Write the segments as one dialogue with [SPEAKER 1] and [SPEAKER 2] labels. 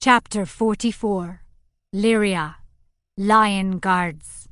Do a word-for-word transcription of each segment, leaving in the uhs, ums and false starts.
[SPEAKER 1] Chapter forty-four. Lyria, Lion Guards.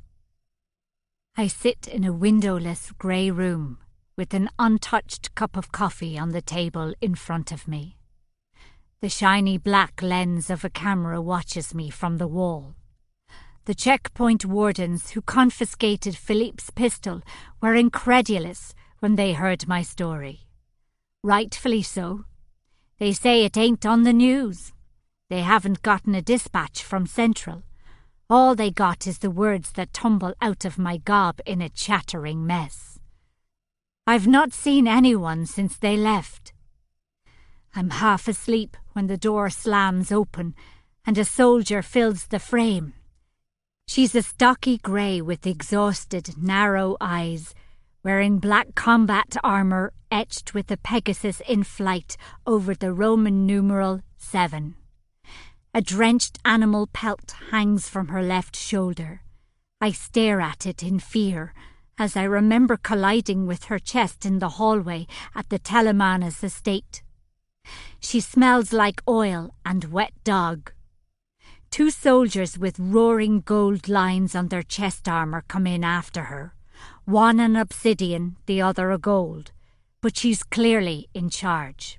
[SPEAKER 1] I sit in a windowless grey room with an untouched cup of coffee on the table in front of me. The shiny black lens of a camera watches me from the wall. The checkpoint wardens who confiscated Philippe's pistol were incredulous when they heard my story. Rightfully so. They say it ain't on the news. They haven't gotten a dispatch from Central. All they got is the words that tumble out of my gob in a chattering mess. I've not seen anyone since they left. I'm half asleep when the door slams open and a soldier fills the frame. She's a stocky grey with exhausted, narrow eyes, wearing black combat armour etched with a Pegasus in flight over the Roman numeral seven. A drenched animal pelt hangs from her left shoulder. I stare at it in fear as I remember colliding with her chest in the hallway at the Telemanas estate. She smells like oil and wet dog. Two soldiers with roaring gold lines on their chest armour come in after her, one an obsidian, the other a gold, but she's clearly in charge.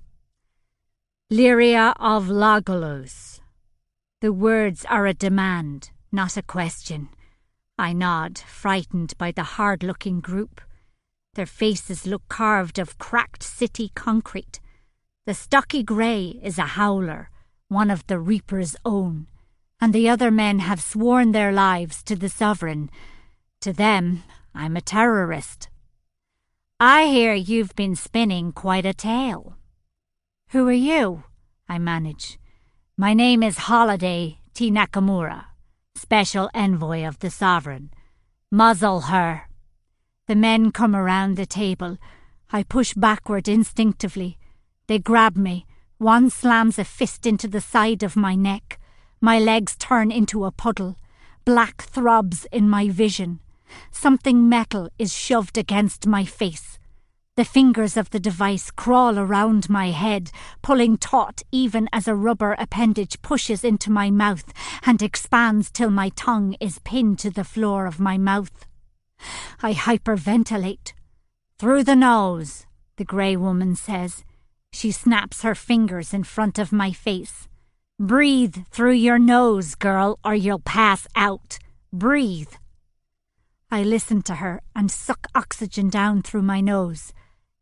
[SPEAKER 1] Lyria of Lagolos. The words are a demand, not a question. I nod, frightened by the hard-looking group. Their faces look carved of cracked city concrete. The stocky grey is a howler, one of the Reaper's own, and the other men have sworn their lives to the Sovereign. To them, I'm a terrorist. I hear you've been spinning quite a tale. Who are you? I manage. My name is Holiday T. Nakamura, Special Envoy of the Sovereign. Muzzle her. The men come around the table. I push backward instinctively. They grab me. One slams a fist into the side of my neck. My legs turn into a puddle. Black throbs in my vision. Something metal is shoved against my face. The fingers of the device crawl around my head, pulling taut even as a rubber appendage pushes into my mouth and expands till my tongue is pinned to the floor of my mouth. I hyperventilate. Through the nose, the grey woman says. She snaps her fingers in front of my face. Breathe through your nose, girl, or you'll pass out. Breathe. I listen to her and suck oxygen down through my nose.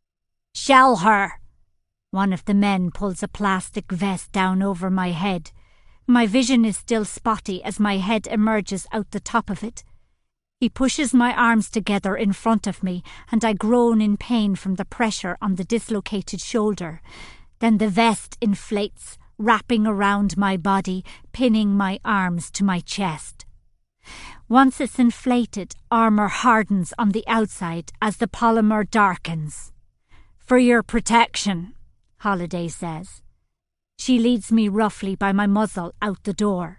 [SPEAKER 1] Shell her! One of the men pulls a plastic vest down over my head. My vision is still spotty as my head emerges out the top of it. He pushes my arms together in front of me, and I groan in pain from the pressure on the dislocated shoulder. Then the vest inflates, wrapping around my body, pinning my arms to my chest. Once it's inflated, armour hardens on the outside as the polymer darkens. For your protection, Holiday says. She leads me roughly by my muzzle out the door.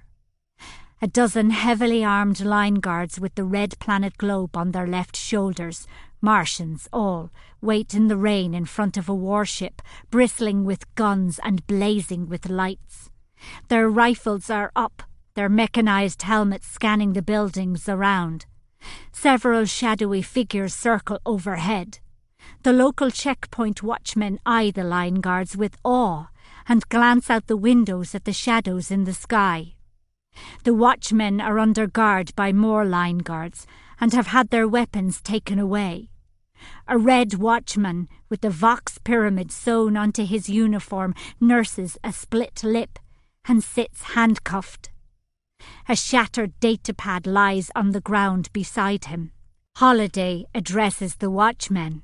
[SPEAKER 1] A dozen heavily armed line guards with the red planet globe on their left shoulders, Martians all, wait in the rain in front of a warship, bristling with guns and blazing with lights. Their rifles are up, their mechanized helmets scanning the buildings around. Several shadowy figures circle overhead. The local checkpoint watchmen eye the line guards with awe and glance out the windows at the shadows in the sky. The watchmen are under guard by more line guards and have had their weapons taken away. A red watchman with the Vox pyramid sewn onto his uniform nurses a split lip and sits handcuffed. A shattered datapad lies on the ground beside him. Holiday addresses the watchmen.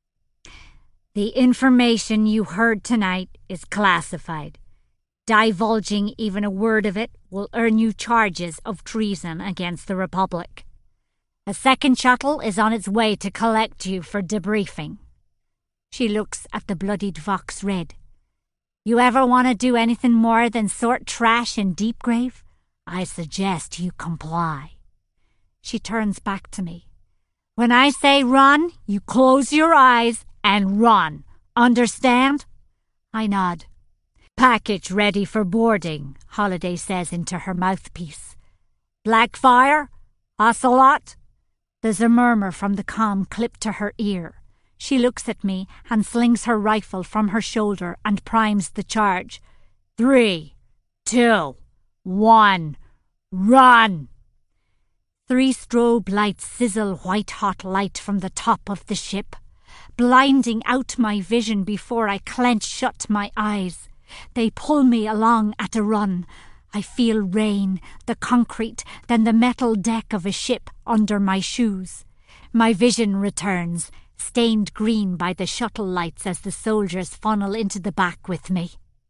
[SPEAKER 1] The information you heard tonight is classified. Divulging even a word of it will earn you charges of treason against the Republic. A second shuttle is on its way to collect you for debriefing. She looks at the bloodied Vox Red. You ever want to do anything more than sort trash in Deepgrave? I suggest you comply. She turns back to me. When I say run, you close your eyes and run. Understand? I nod. Package ready for boarding, Holiday says into her mouthpiece. Blackfire? Ocelot? There's a murmur from the comm clipped to her ear. She looks at me and slings her rifle from her shoulder and primes the charge. Three, two, one, run! Three strobe lights sizzle white-hot light from the top of the ship, blinding out my vision before I clench shut my eyes. They pull me along at a run. I feel rain, the concrete, then the metal deck of a ship under my shoes. My vision returns, stained green by the shuttle lights as the soldiers funnel into the back with me.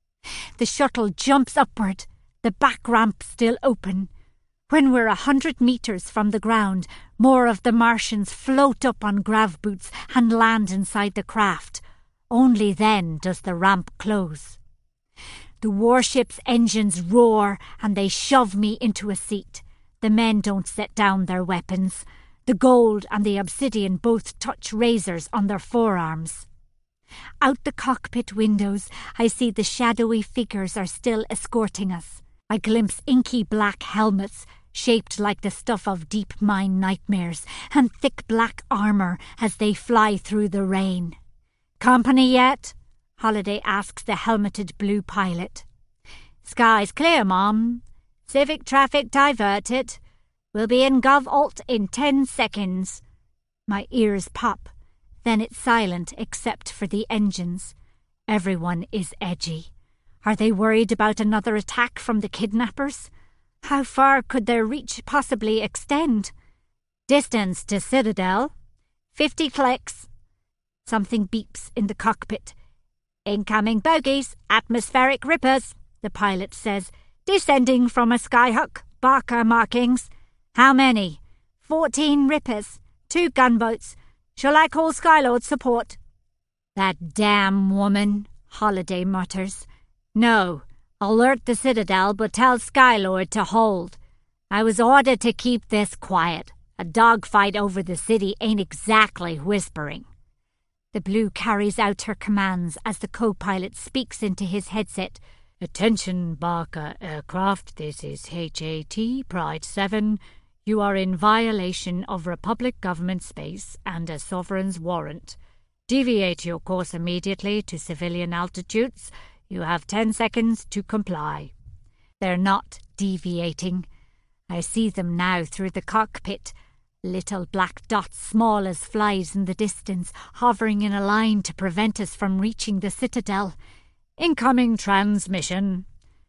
[SPEAKER 1] The shuttle jumps upward, the back ramp still open. When we're a hundred metres from the ground, more of the Martians float up on grav boots and land inside the craft. Only then does the ramp close. The warship's engines roar and they shove me into a seat. The men don't set down their weapons. The gold and the obsidian both touch razors on their forearms. Out the cockpit windows, I see the shadowy figures are still escorting us. I glimpse inky black helmets, shaped like the stuff of deep mine nightmares, and thick black armour as they fly through the rain. Company yet? Holiday asks the helmeted blue pilot. Sky's clear, Mom. Civic traffic diverted. We'll be in Gov-Alt in ten seconds. My ears pop. Then it's silent except for the engines. Everyone is edgy. Are they worried about another attack from the kidnappers? How far could their reach possibly extend? Distance to Citadel. Fifty clicks. Something beeps in the cockpit. Incoming bogies, atmospheric rippers, the pilot says, descending from a skyhook, Barker markings. How many? Fourteen rippers, two gunboats. Shall I call Skylord support? That damn woman, Holiday mutters. No, alert the Citadel, but tell Skylord to hold. I was ordered to keep this quiet. A dogfight over the city ain't exactly whispering. The Blue carries out her commands as the co-pilot speaks into his headset. Attention, Barker aircraft, this is H A T Pride seven. You are in violation of Republic government space and a sovereign's warrant. Deviate your course immediately to civilian altitudes. You have ten seconds to comply. They're not deviating. I see them now through the cockpit. Little black dots small as flies in the distance, hovering in a line to prevent us from reaching the Citadel. Incoming transmission.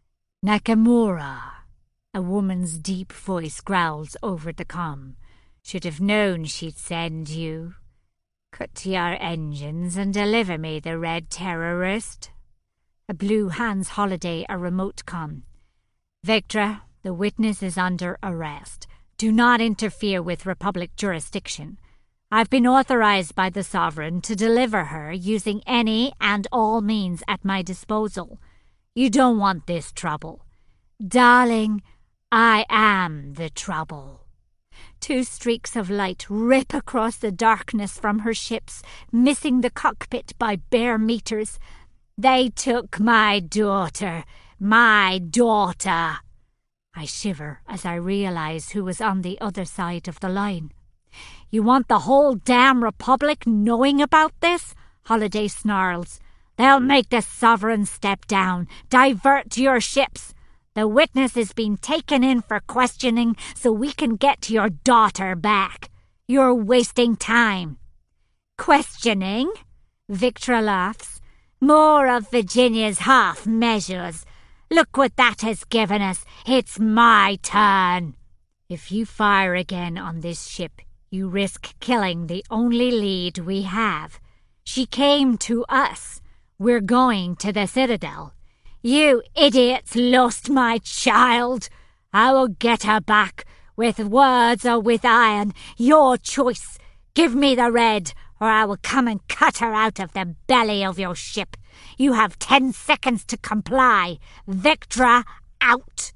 [SPEAKER 1] Nakamura. A woman's deep voice growls over the comm. Should have known she'd send you. Cut your engines and deliver me the red terrorist. A Blue hands Holiday a remote comm. Victra, the witness is under arrest. Do not interfere with Republic jurisdiction. I've been authorized by the Sovereign to deliver her using any and all means at my disposal. You don't want this trouble. Darling, I am the trouble. Two streaks of light rip across the darkness from her ships, missing the cockpit by bare meters. They took my daughter, my daughter. I shiver as I realize who was on the other side of the line. You want the whole damn Republic knowing about this? Holiday snarls. They'll make the Sovereign step down. Divert your ships. The witness is being taken in for questioning so we can get your daughter back. You're wasting time. Questioning? Victra laughs. More of Virginia's half measures. Look what that has given us. It's my turn. If you fire again on this ship, you risk killing the only lead we have. She came to us. We're going to the Citadel. You idiots lost my child. I will get her back, with words or with iron. Your choice. Give me the red, or I will come and cut her out of the belly of your ship. You have ten seconds to comply. Victra, out.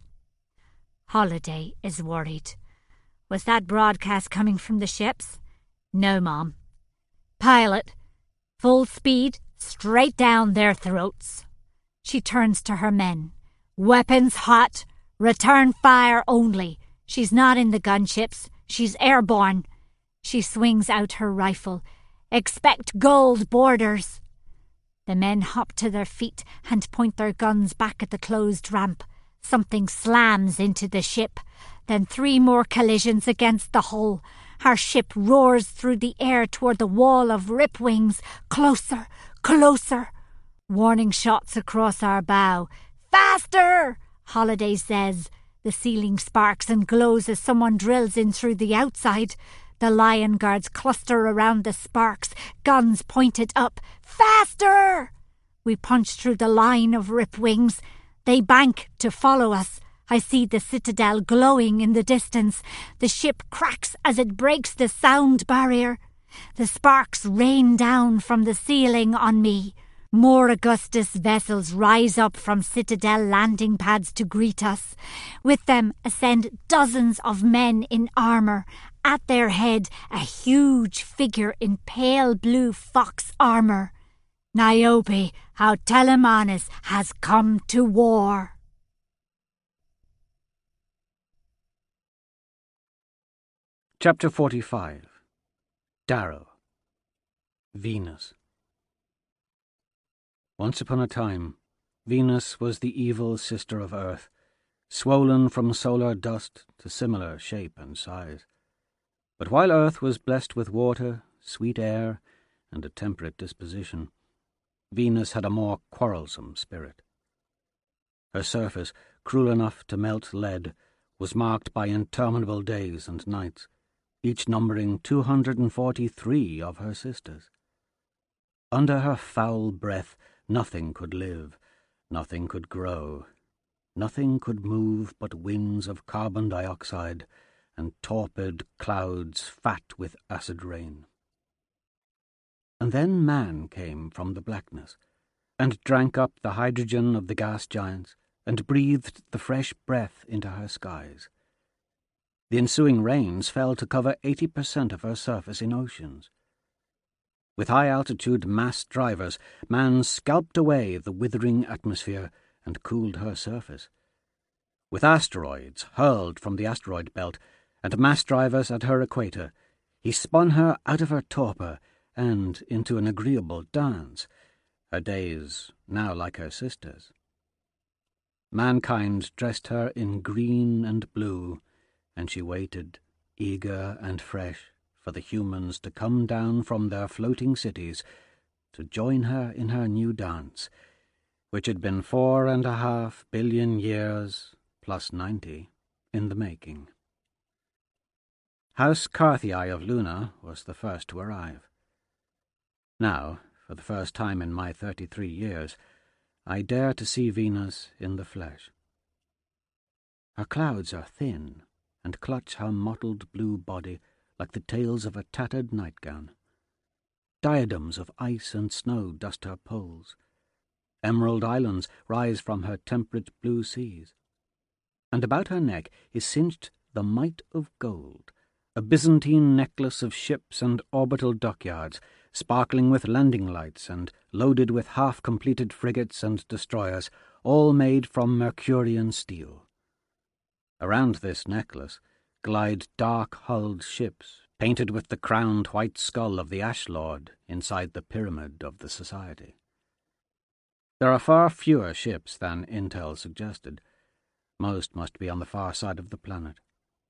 [SPEAKER 1] Holiday is worried. Was that broadcast coming from the ships? No, Mom. Pilot, full speed, straight down their throats. She turns to her men. Weapons hot. Return fire only. She's not in the gunships. She's airborne. She swings out her rifle. Expect gold borders. The men hop to their feet and point their guns back at the closed ramp. Something slams into the ship. Then three more collisions against the hull. Our ship roars through the air toward the wall of rip wings. Closer, closer. Warning shots across our bow. Faster! Holiday says. The ceiling sparks and glows as someone drills in through the outside. The Lion Guards cluster around the sparks, guns pointed up. Faster! We punch through the line of rip wings. They bank to follow us. I see the citadel glowing in the distance. The ship cracks as it breaks the sound barrier. The sparks rain down from the ceiling on me. More Augustus vessels rise up from citadel landing pads to greet us. With them ascend dozens of men in armour. At their head, a huge figure in pale blue fox armour. Niobe, how Telemanus has come to war.
[SPEAKER 2] Chapter forty-five. Darrow. Venus. Once upon a time, Venus was the evil sister of Earth, swollen from solar dust to similar shape and size. But while Earth was blessed with water, sweet air, and a temperate disposition, Venus had a more quarrelsome spirit. Her surface, cruel enough to melt lead, was marked by interminable days and nights, each numbering two hundred and forty-three of her sisters. Under her foul breath, nothing could live, nothing could grow, nothing could move but winds of carbon dioxide and torpid clouds fat with acid rain. And then man came from the blackness, and drank up the hydrogen of the gas giants, and breathed the fresh breath into her skies. The ensuing rains fell to cover eighty percent of her surface in oceans. With high-altitude mass drivers, man scalped away the withering atmosphere and cooled her surface. With asteroids hurled from the asteroid belt and mass drivers at her equator, he spun her out of her torpor and into an agreeable dance, her days now like her sisters. Mankind dressed her in green and blue, and she waited, eager and fresh, for the humans to come down from their floating cities to join her in her new dance, which had been four and a half billion years, plus ninety, in the making. House Carthii of Luna was the first to arrive. Now, for the first time in my thirty-three years, I dare to see Venus in the flesh. Her clouds are thin, and clutch her mottled blue body like the tails of a tattered nightgown. Diadems of ice and snow dust her poles. Emerald islands rise from her temperate blue seas. And about her neck is cinched the might of gold, a Byzantine necklace of ships and orbital dockyards, sparkling with landing lights and loaded with half-completed frigates and destroyers, all made from Mercurian steel. Around this necklace glide dark-hulled ships, painted with the crowned white skull of the Ash Lord inside the pyramid of the Society. There are far fewer ships than intel suggested. Most must be on the far side of the planet.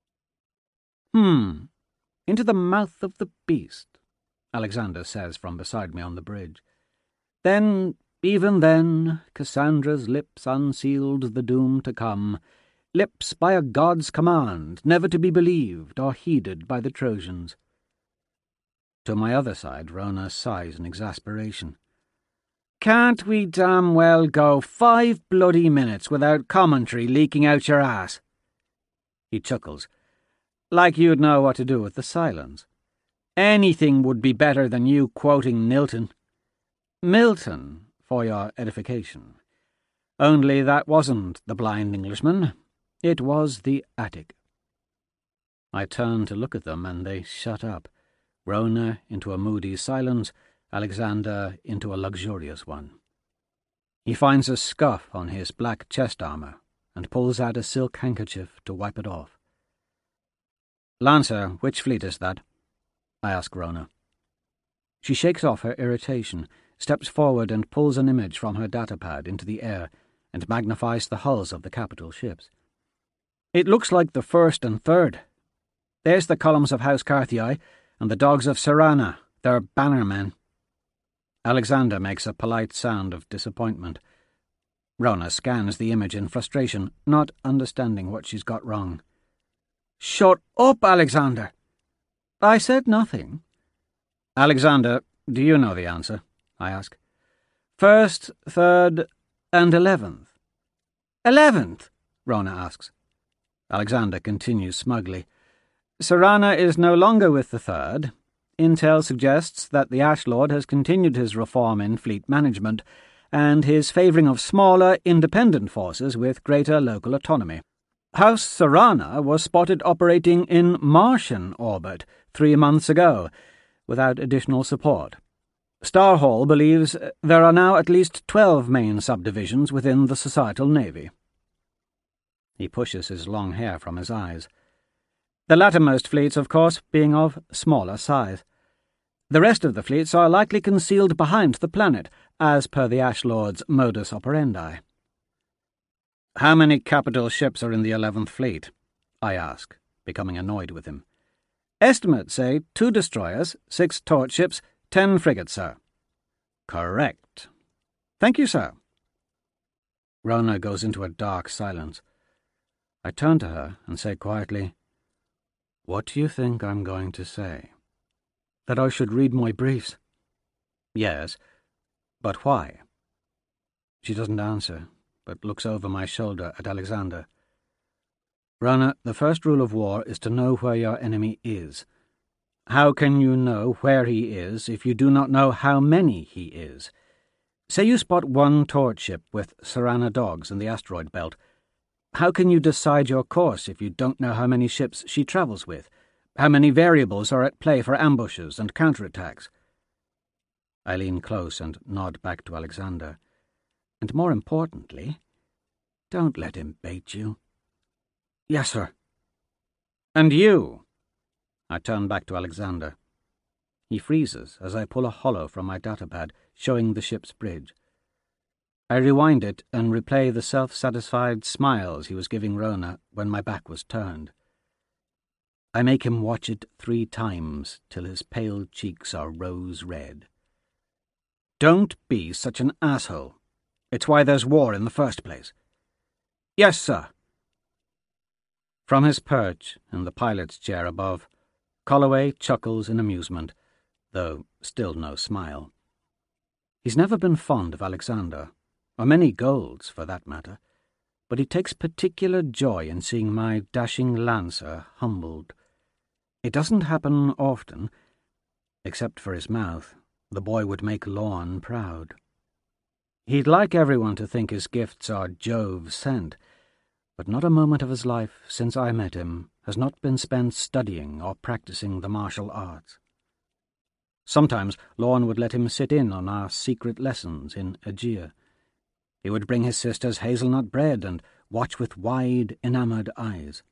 [SPEAKER 2] Hmm, into the mouth of the beast, Alexander says from beside me on the bridge. Then, even then, Cassandra's lips unsealed the doom to come, lips by a god's command, never to be believed or heeded by the Trojans. To my other side, Rona sighs in exasperation. Can't we damn well go five bloody minutes without commentary leaking out your ass? He chuckles. Like you'd know what to do with the silence. Anything would be better than you quoting Milton. Milton, for your edification. Only that wasn't the blind Englishman. It was the attic. I turned to look at them, and they shut up, Rona into a moody silence, Alexander into a luxurious one. He finds a scuff on his black chest armour and pulls out a silk handkerchief to wipe it off. "Lancer, which fleet is that?" I ask Rona. She shakes off her irritation, steps forward and pulls an image from her datapad into the air and magnifies the hulls of the capital ships. "It looks like the first and third. There's the columns of House Carthiae and the dogs of Serana, their bannermen." Alexander makes a polite sound of disappointment. Rona scans the image in frustration, not understanding what she's got wrong. "Shut up, Alexander!" "I said nothing." "Alexander, do you know the answer?" I ask. "First, third, and eleventh." "Eleventh?" Rona asks. Alexander continues smugly. "Serana is no longer with the third. Intel suggests that the Ash Lord has continued his reform in fleet management and his favouring of smaller, independent forces with greater local autonomy. House Serana was spotted operating in Martian orbit three months ago, without additional support. Starhall believes there are now at least twelve main subdivisions within the societal navy." He pushes his long hair from his eyes. "The lattermost fleets, of course, being of smaller size. The rest of the fleets are likely concealed behind the planet, as per the Ash Lord's modus operandi." "How many capital ships are in the eleventh Fleet?" I ask, becoming annoyed with him. "Estimates say two destroyers, six torch ships, ten frigates, sir." "Correct. Thank you, sir." Rona goes into a dark silence. I turn to her and say quietly, "What do you think I'm going to say?" "That I should read my briefs." "Yes, but why?" She doesn't answer, but looks over my shoulder at Alexander. "Rona, the first rule of war is to know where your enemy is. How can you know where he is if you do not know how many he is? Say you spot one torch ship with Serana dogs in the asteroid belt. How can you decide your course if you don't know how many ships she travels with? How many variables are at play for ambushes and counterattacks?" I lean close and nod back to Alexander. "And more importantly, don't let him bait you." "Yes, sir." "And you?" I turn back to Alexander. He freezes as I pull a holo from my datapad, showing the ship's bridge. I rewind it and replay the self-satisfied smiles he was giving Rona when my back was turned. I make him watch it three times till his pale cheeks are rose-red. "Don't be such an asshole. It's why there's war in the first place." "Yes, sir." From his perch in the pilot's chair above, Colloway chuckles in amusement, though still no smile. He's never been fond of Alexander, or many golds for that matter, but he takes particular joy in seeing my dashing lancer humbled. It doesn't happen often. Except for his mouth, the boy would make Lorne proud. He'd like everyone to think his gifts are Jove sent, but not a moment of his life since I met him has not been spent studying or practicing the martial arts. Sometimes Lorne would let him sit in on our secret lessons in Aegea. He would bring his sisters hazelnut bread and watch with wide, enamoured eyes.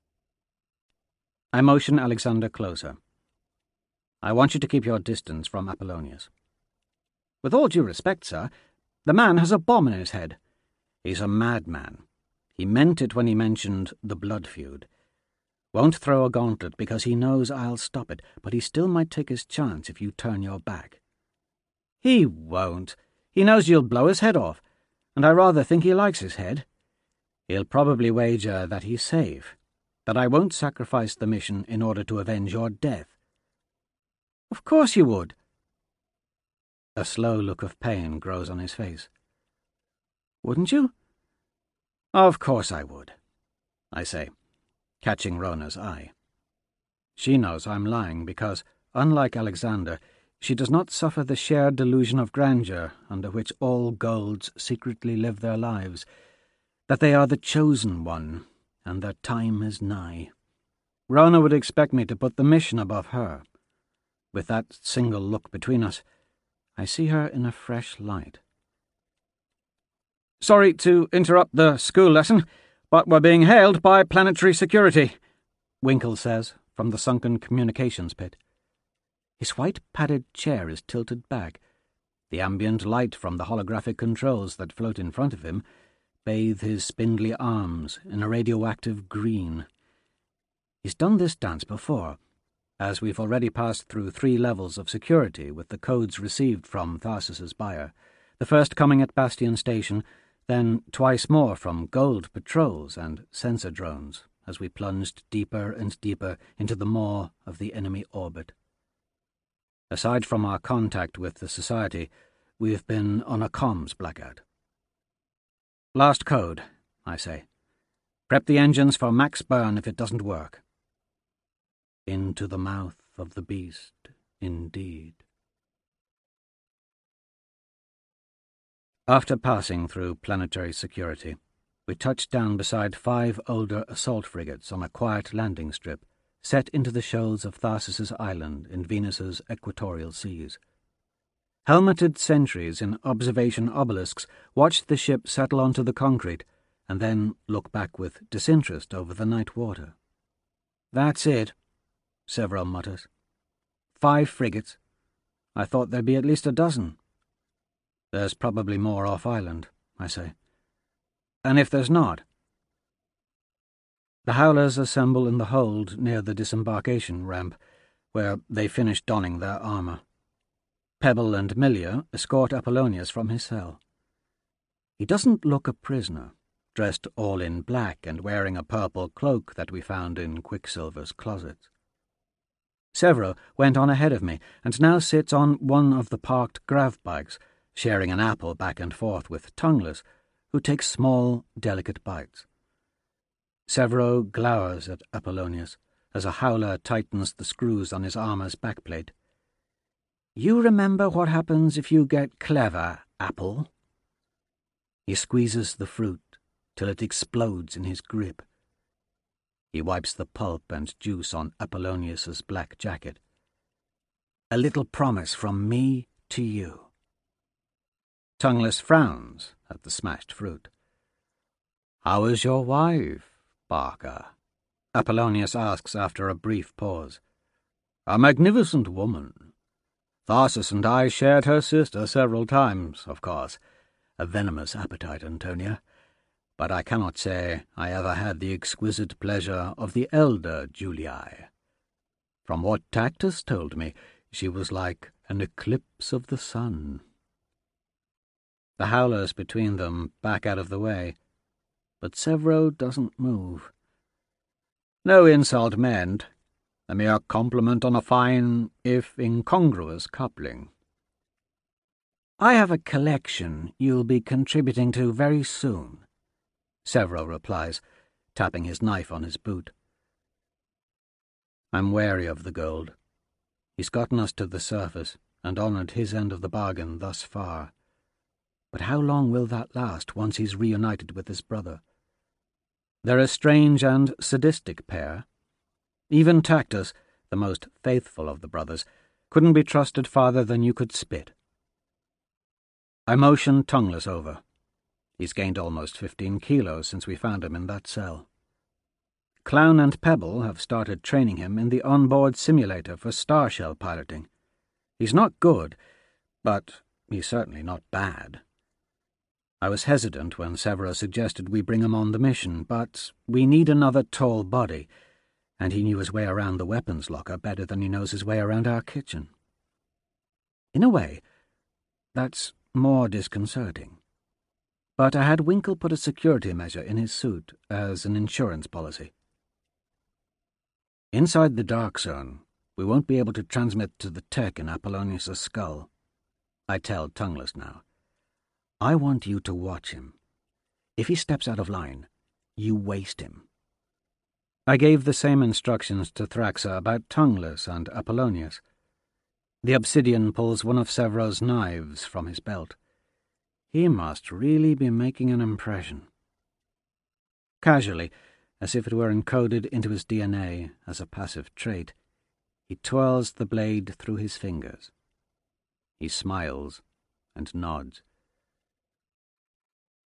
[SPEAKER 2] I motion Alexander closer. "I want you to keep your distance from Apollonius." "With all due respect, sir, the man has a bomb in his head." "He's a madman. He meant it when he mentioned the blood feud. Won't throw a gauntlet because he knows I'll stop it, but he still might take his chance if you turn your back." "He won't. He knows you'll blow his head off, and I rather think he likes his head. He'll probably wager that he's safe, that I won't sacrifice the mission in order to avenge your death." "Of course you would." A slow look of pain grows on his face. "Wouldn't you?" "Of course I would," I say, catching Rona's eye. She knows I'm lying because, unlike Alexander, she does not suffer the shared delusion of grandeur under which all golds secretly live their lives, that they are the chosen one, and their time is nigh. Rona would expect me to put the mission above her. With that single look between us, I see her in a fresh light. Sorry to interrupt the school lesson, but we're being hailed by planetary security, Winkle says from the sunken communications pit. His white padded chair is tilted back. The ambient light from the holographic controls that float in front of him bathe his spindly arms in a radioactive green. He's done this dance before, as we've already passed through three levels of security with the codes received from Tharsus's buyer, the first coming at Bastion Station, then twice more from Gold patrols and sensor drones as we plunged deeper and deeper into the maw of the enemy orbit. Aside from our contact with the Society, we've been on a comms blackout. Last code, I say. Prep the engines for max burn if it doesn't work. Into the mouth of the beast, indeed. After passing through planetary security, we touched down beside five older assault frigates on a quiet landing strip set into the shoals of Tharsus's island in Venus's equatorial seas. Helmeted sentries in observation obelisks watched the ship settle onto the concrete and then look back with disinterest over the night water. "That's it," Severo mutters. "Five frigates. I thought there'd be at least a dozen." "There's probably more off-island," I say. "And if there's not?" The Howlers assemble in the hold near the disembarkation ramp, where they finish donning their armour. Pebble and Milia escort Apollonius from his cell. He doesn't look a prisoner, dressed all in black and wearing a purple cloak that we found in Quicksilver's closets. Severo went on ahead of me and now sits on one of the parked grav bikes, sharing an apple back and forth with Tongueless, who takes small, delicate bites. Severo glowers at Apollonius as a howler tightens the screws on his armor's backplate. "You remember what happens if you get clever, Apple?" He squeezes the fruit till it explodes in his grip. He wipes the pulp and juice on Apollonius's black jacket. "A little promise from me to you." Tongueless frowns at the smashed fruit. "How is your wife, Barker?" Apollonius asks after a brief pause. "A magnificent woman. Tharsus and I shared her sister several times, of course. A venomous appetite, Antonia. But I cannot say I ever had the exquisite pleasure of the elder Julii. From what Tactus told me, she was like an eclipse of the sun." The howlers between them back out of the way, but Severo doesn't move. "No insult meant. A mere compliment on a fine, if incongruous, coupling." "I have a collection you'll be contributing to very soon," Severo replies, tapping his knife on his boot. I'm wary of the gold. He's gotten us to the surface and honoured his end of the bargain thus far. But how long will that last once he's reunited with his brother? They're a strange and sadistic pair. Even Tactus, the most faithful of the brothers, couldn't be trusted farther than you could spit. I motioned Tongueless over. He's gained almost fifteen kilos since we found him in that cell. Clown and Pebble have started training him in the onboard simulator for starshell piloting. He's not good, but he's certainly not bad. I was hesitant when Severo suggested we bring him on the mission, but we need another tall body, and he knew his way around the weapons locker better than he knows his way around our kitchen. In a way, that's more disconcerting. But I had Winkle put a security measure in his suit as an insurance policy. Inside the dark zone, we won't be able to transmit to the tech in Apollonius' skull. I tell Tongueless now. I want you to watch him. If he steps out of line, you waste him. I gave the same instructions to Thraxa about Tongueless and Apollonius. The Obsidian pulls one of Severo's knives from his belt. He must really be making an impression. Casually, as if it were encoded into his D N A as a passive trait, he twirls the blade through his fingers. He smiles and nods.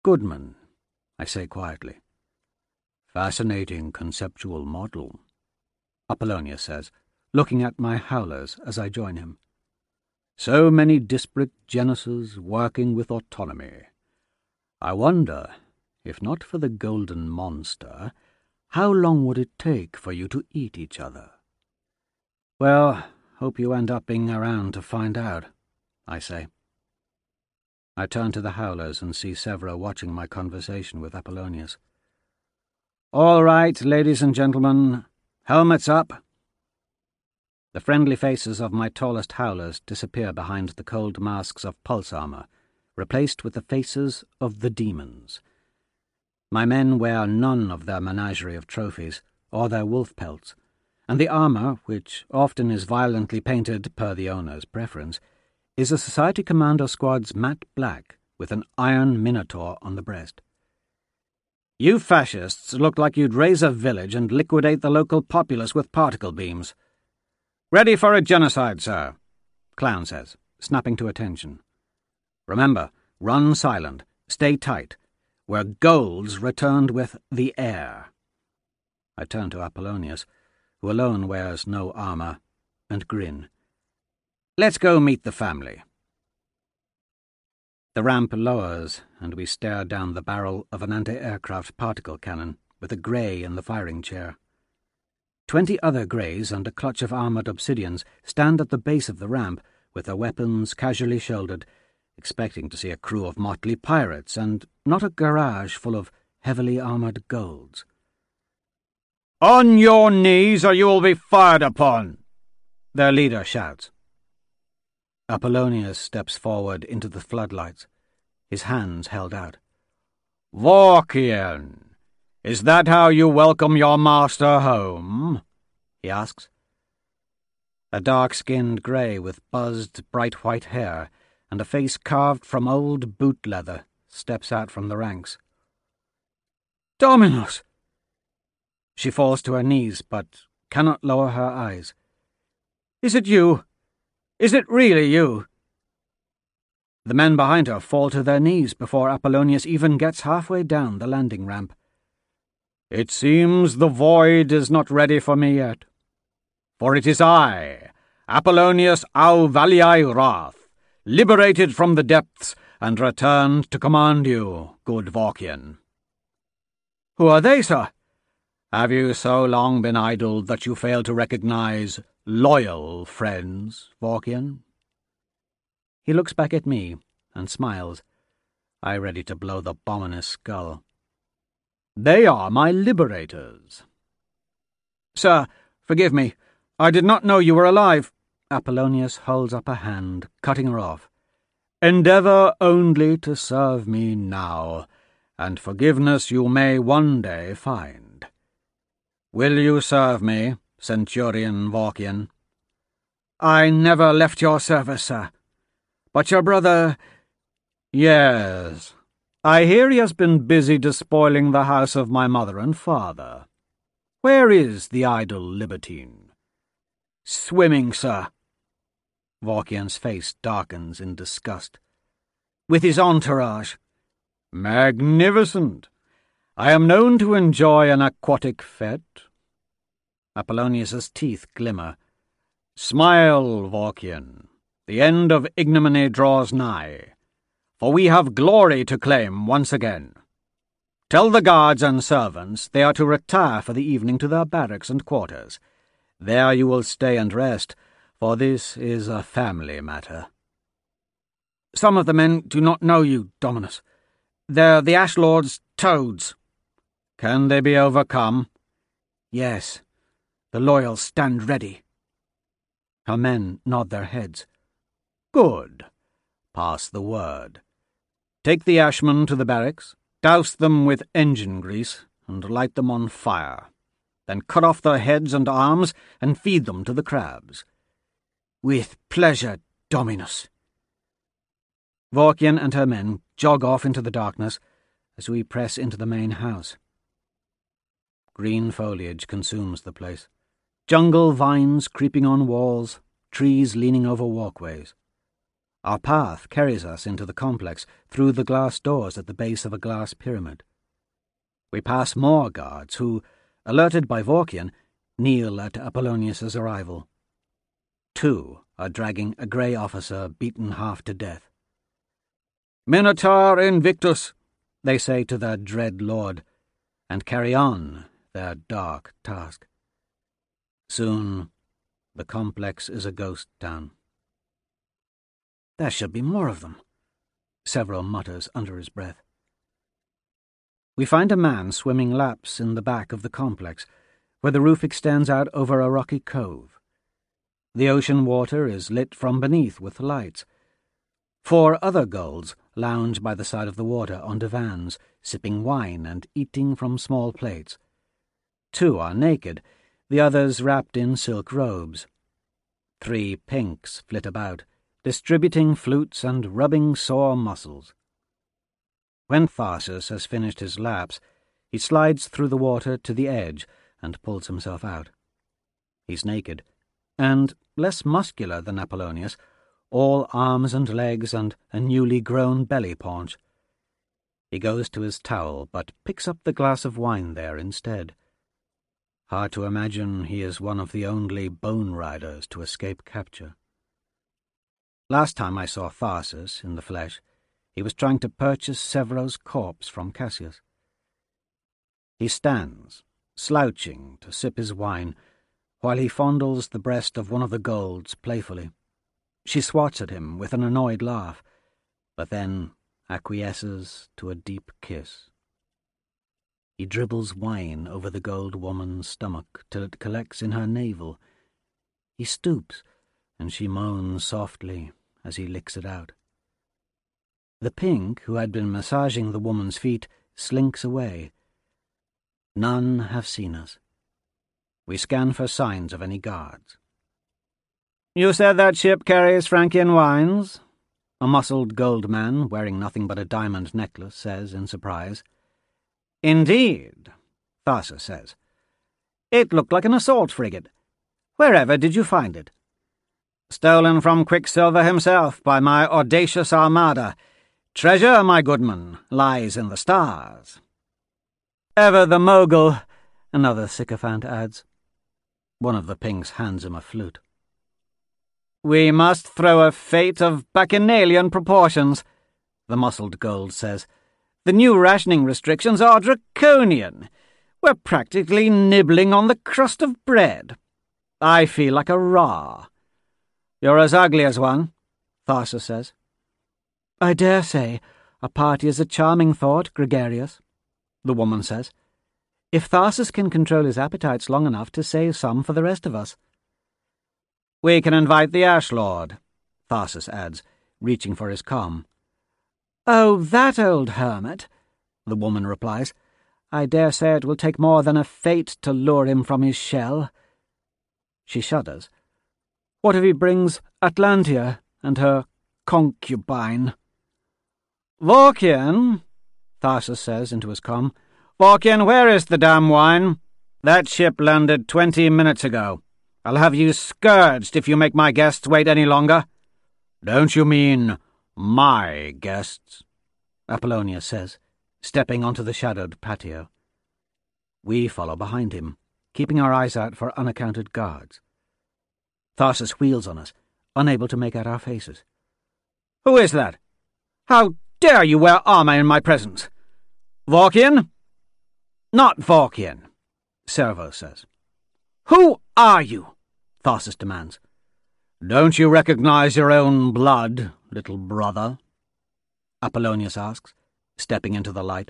[SPEAKER 2] Goodman, I say quietly. Fascinating conceptual model, Apollonius says, looking at my howlers as I join him. So many disparate genuses working with autonomy. I wonder, if not for the golden monster, how long would it take for you to eat each other? Well, hope you end up being around to find out, I say. I turn to the howlers and see Severa watching my conversation with Apollonius. All right, ladies and gentlemen, helmets up. The friendly faces of my tallest howlers disappear behind the cold masks of pulse armor, replaced with the faces of the demons. My men wear none of their menagerie of trophies, or their wolf pelts, and the armor, which often is violently painted per the owner's preference, is a Society Commando Squad's matte black with an iron minotaur on the breast. You fascists look like you'd raise a village and liquidate the local populace with particle beams. Ready for a genocide, sir, Clown says, snapping to attention. Remember, run silent, stay tight. We're golds returned with the air. I turn to Apollonius, who alone wears no armor, and grin. Let's go meet the family. The ramp lowers, and we stare down the barrel of an anti-aircraft particle cannon with a grey in the firing chair. Twenty other greys and a clutch of armoured obsidians stand at the base of the ramp with their weapons casually shouldered, expecting to see a crew of motley pirates and not a garage full of heavily armoured golds. On your knees or you will be fired upon, their leader shouts. Apollonius steps forward into the floodlights, his hands held out. Vorkian, is that how you welcome your master home? He asks. A dark-skinned grey with buzzed, bright white hair and a face carved from old boot leather steps out from the ranks. Dominus! She falls to her knees, but cannot lower her eyes. Is it you? Is it really you? The men behind her fall to their knees before Apollonius even gets halfway down the landing ramp. It seems the void is not ready for me yet. For it is I, Apollonius Auvaliae Wrath, liberated from the depths and returned to command you, good Vorkian. Who are they, sir? Have you so long been idle that you fail to recognize loyal friends, Vorkian? He looks back at me and smiles, I ready to blow the Bominous skull. They are my liberators. Sir, forgive me. I did not know you were alive. Apollonius holds up a hand, cutting her off. Endeavour only to serve me now, and forgiveness you may one day find. Will you serve me, Centurion Vorkian? I never left your service, sir. But your brother... Yes, I hear he has been busy despoiling the house of my mother and father. Where is the idle libertine? Swimming, sir. Vorkian's face darkens in disgust. With his entourage. Magnificent. I am known to enjoy an aquatic fete. Apollonius's teeth glimmer. Smile, Vorkian. The end of ignominy draws nigh, for we have glory to claim once again. Tell the guards and servants they are to retire for the evening to their barracks and quarters. There you will stay and rest, for this is a family matter. Some of the men do not know you, Dominus. They're the Ash Lord's toads. Can they be overcome? Yes. The loyal stand ready. Her men nod their heads. Good. Pass the word. Take the Ashmen to the barracks, douse them with engine grease, and light them on fire. Then cut off their heads and arms and feed them to the crabs. With pleasure, Dominus. Vorkian and her men jog off into the darkness as we press into the main house. Green foliage consumes the place. Jungle vines creeping on walls, trees leaning over walkways. Our path carries us into the complex through the glass doors at the base of a glass pyramid. We pass more guards who, alerted by Vorkian, kneel at Apollonius's arrival. Two are dragging a grey officer beaten half to death. "Minotaur Invictus," they say to their dread lord, and carry on their dark task. Soon the complex is a ghost town. "There should be more of them," Severo mutters under his breath. We find a man swimming laps in the back of the complex, where the roof extends out over a rocky cove. The ocean water is lit from beneath with lights. Four other gulls lounge by the side of the water on divans, sipping wine and eating from small plates. Two are naked, the others wrapped in silk robes. Three pinks flit about, distributing flutes and rubbing sore muscles. When Tharsis has finished his laps, he slides through the water to the edge and pulls himself out. He's naked, and less muscular than Apollonius, all arms and legs and a newly grown belly paunch. He goes to his towel, but picks up the glass of wine there instead. Hard to imagine he is one of the only bone riders to escape capture. Last time I saw Tharsis in the flesh, he was trying to purchase Severo's corpse from Cassius. He stands, slouching to sip his wine, while he fondles the breast of one of the golds playfully. She swats at him with an annoyed laugh, but then acquiesces to a deep kiss. He dribbles wine over the gold woman's stomach till it collects in her navel. He stoops, and she moans softly as he licks it out. The pink, who had been massaging the woman's feet, slinks away. None have seen us. We scan for signs of any guards. "You said that ship carries Francian wines?" a muscled gold man, wearing nothing but a diamond necklace, says in surprise. "Indeed," Tharsis says. "It looked like an assault frigate. Wherever did you find it?" "Stolen from Quicksilver himself by my audacious armada. Treasure, my goodman, lies in the stars." "Ever the mogul," another sycophant adds. One of the pinks hands him a flute. "We must throw a fete of bacchanalian proportions," the muscled gold says. "The new rationing restrictions are draconian. We're practically nibbling on the crust of bread. I feel like a Ra." "You're as ugly as one," Tharsis says. "I dare say a party is a charming thought, Gregarious," the woman says, "if Tharsis can control his appetites long enough to save some for the rest of us." "We can invite the Ash Lord," Tharsis adds, reaching for his comm. "Oh, that old hermit," the woman replies. "I dare say it will take more than a fate to lure him from his shell." She shudders. "What if he brings Atlantia and her concubine?" "Vorkian," Tharsis says into his comm. "Vorkian, where is the damn wine? That ship landed twenty minutes ago. I'll have you scourged if you make my guests wait any longer." "Don't you mean my guests?" Apollonius says, stepping onto the shadowed patio. We follow behind him, keeping our eyes out for unaccounted guards. Tharsis wheels on us, unable to make out our faces. "Who is that? How dare you wear armor in my presence? Vorkian?" "Not Vorkian," Servo says. "Who are you?" Tharsis demands. "Don't you recognize your own blood, little brother?" Apollonius asks, stepping into the light.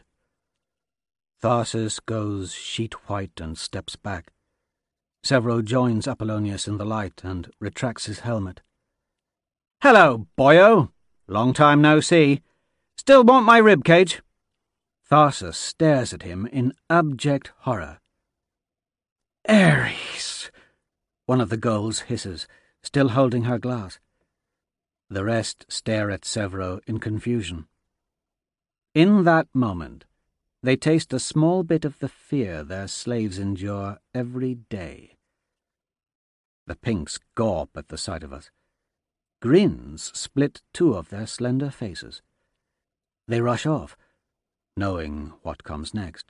[SPEAKER 2] Tharsis goes sheet-white and steps back. Severo joins Apollonius in the light and retracts his helmet. "Hello, boyo. Long time no see. Still want my rib cage?" Tharsis stares at him in abject horror. "Ares!" one of the gulls hisses, still holding her glass. The rest stare at Severo in confusion. In that moment, they taste a small bit of the fear their slaves endure every day. The pinks gawp at the sight of us. Grins split two of their slender faces. They rush off, knowing what comes next.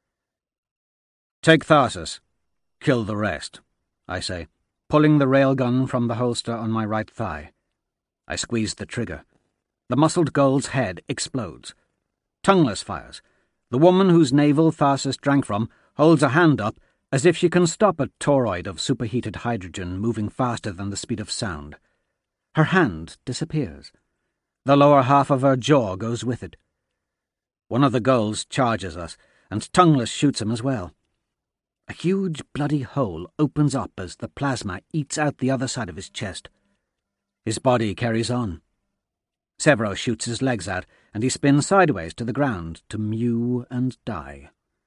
[SPEAKER 2] "Take Tharsis. Kill the rest," I say, pulling the railgun from the holster on my right thigh. I squeeze the trigger. The muscled gull's head explodes. Tongueless fires. The woman whose navel Tharsis drank from holds a hand up as if she can stop a toroid of superheated hydrogen moving faster than the speed of sound. Her hand disappears. The lower half of her jaw goes with it. One of the gulls charges us, and Tongueless shoots him as well. A huge bloody hole opens up as the plasma eats out the other side of his chest. His body carries on. Severo shoots his legs out, and he spins sideways to the ground to mew and die.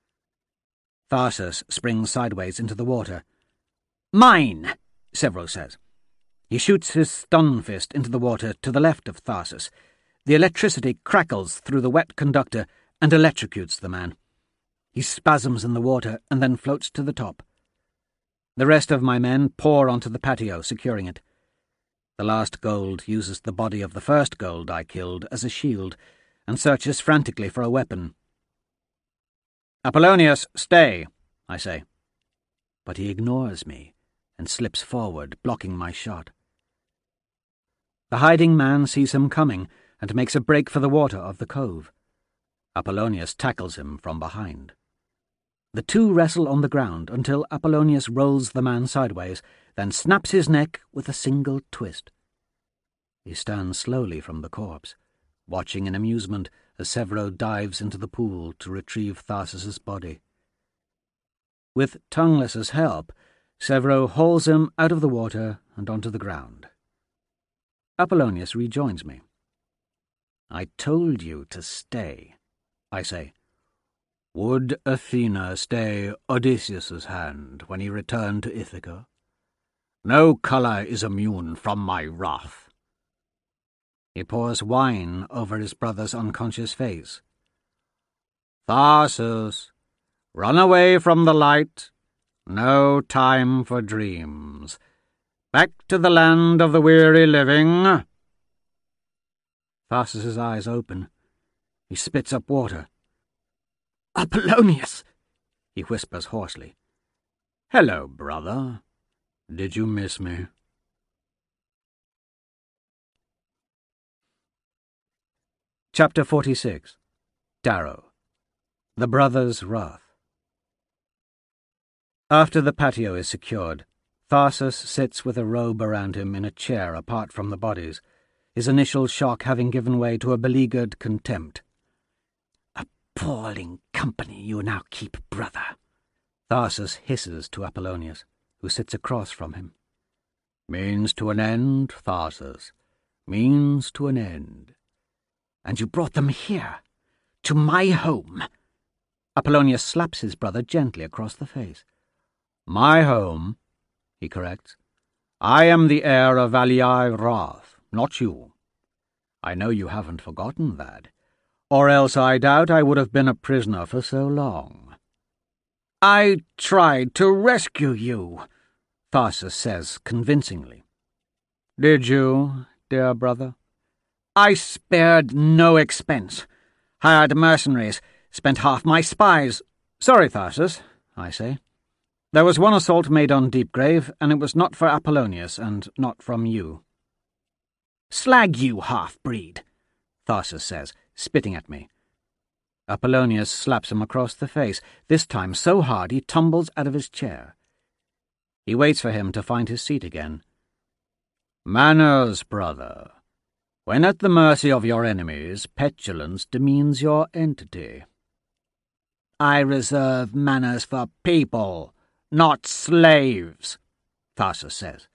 [SPEAKER 2] Tharsis springs sideways into the water. "Mine!" Severo says. He shoots his stun fist into the water to the left of Tharsis. The electricity crackles through the wet conductor and electrocutes the man. He spasms in the water and then floats to the top. The rest of my men pour onto the patio, securing it. The last gold uses the body of the first gold I killed as a shield and searches frantically for a weapon. "Apollonius, stay," I say. But he ignores me and slips forward, blocking my shot. The hiding man sees him coming and makes a break for the water of the cove. Apollonius tackles him from behind. The two wrestle on the ground until Apollonius rolls the man sideways, then snaps his neck with a single twist. He stands slowly from the corpse, watching in amusement as Severo dives into the pool to retrieve Tharsis's body. With Tongueless's help, Severo hauls him out of the water and onto the ground. Apollonius rejoins me. "I told you to stay," I say. "Would Athena stay Odysseus's hand when he returned to Ithaca? No colour is immune from my wrath." He pours wine over his brother's unconscious face. "Tharsis, run away from the light. No time for dreams. Back to the land of the weary living." Tharsis's eyes open. He spits up water. "Apollonius!" he whispers hoarsely. "Hello, brother. Did you miss me?" Chapter forty-six. Darrow. The Brothers' Wrath. After the patio is secured, Tharsis sits with a robe around him in a chair apart from the bodies, his initial shock having given way to a beleaguered contempt. "Appalling company you now keep, brother," Tharsis hisses to Apollonius, who sits across from him. "Means to an end, Tharsis. Means to an end." "And you brought them here, to my home." Apollonius slaps his brother gently across the face. "My home," he corrects. "I am the heir of Aliai Wrath, not you. I know you haven't forgotten that, or else I doubt I would have been a prisoner for so long." "I tried to rescue you," Tharsis says convincingly. "Did you, dear brother?" "I spared no expense. Hired mercenaries, spent half my spies—" "Sorry, Tharsis," I say. "There was one assault made on Deepgrave, and it was not for Apollonius, and not from you." "Slag you, half-breed," Tharsis says, spitting at me. Apollonius slaps him across the face, this time so hard he tumbles out of his chair. He waits for him to find his seat again. "Manners, brother. When at the mercy of your enemies, petulance demeans your entity." "I reserve manners for people, not slaves," Tharsis says.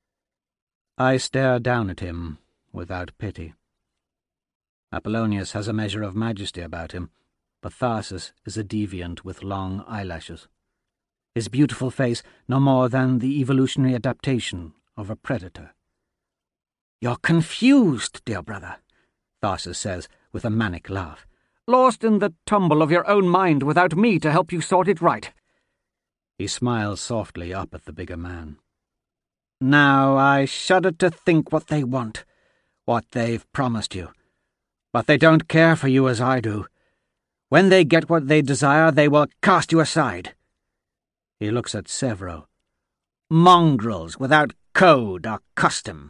[SPEAKER 2] I stare down at him without pity. Apollonius has a measure of majesty about him, but Tharsis is a deviant with long eyelashes. His beautiful face no more than the evolutionary adaptation of a predator. "You're confused, dear brother," Tharsis says with a manic laugh. "Lost in the tumble of your own mind without me to help you sort it right." He smiles softly up at the bigger man. Now I shudder to think what they want, what they've promised you. But they don't care for you as I do. When they get what they desire, they will cast you aside. He looks at Severo. Mongrels without code or custom.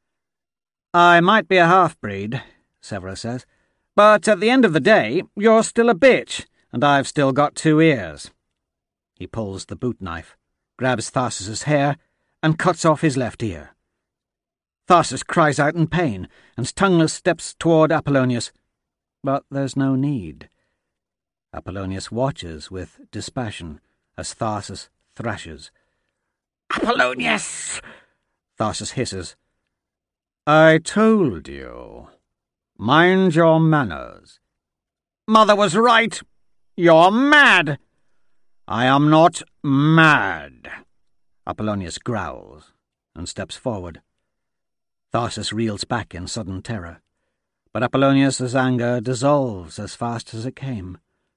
[SPEAKER 2] I might be a half-breed, Severo says, but at the end of the day, you're still a bitch, and I've still got two ears. He pulls the boot knife, grabs Tharsis' hair, and cuts off his left ear. Tharsis cries out in pain, and Tongueless steps toward Apollonius, but there's no need. Apollonius watches with dispassion as Tharsis thrashes. "Apollonius!" Tharsis hisses. "I told you. Mind your manners." "Mother was right. You're mad." "I am not mad." Apollonius growls and steps forward. Tharsis reels back in sudden terror, but Apollonius's anger dissolves as fast as it came.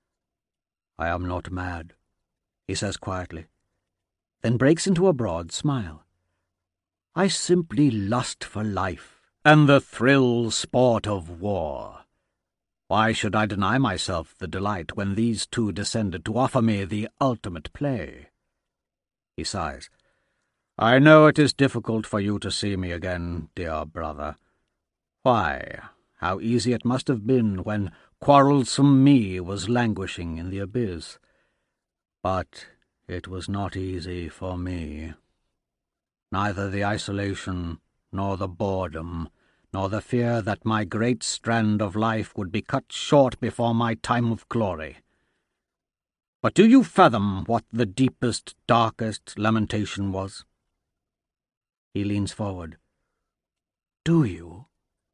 [SPEAKER 2] "I am not mad," he says quietly, then breaks into a broad smile. "I simply lust for life and the thrill sport of war. Why should I deny myself the delight when these two descended to offer me the ultimate play?" He sighs. "I know it is difficult for you to see me again, dear brother. Why, how easy it must have been when quarrelsome me was languishing in the abyss. But it was not easy for me. Neither the isolation, nor the boredom, nor the fear that my great strand of life would be cut short before my time of glory. But do you fathom what the deepest, darkest lamentation was?" He leans forward. "Do you?"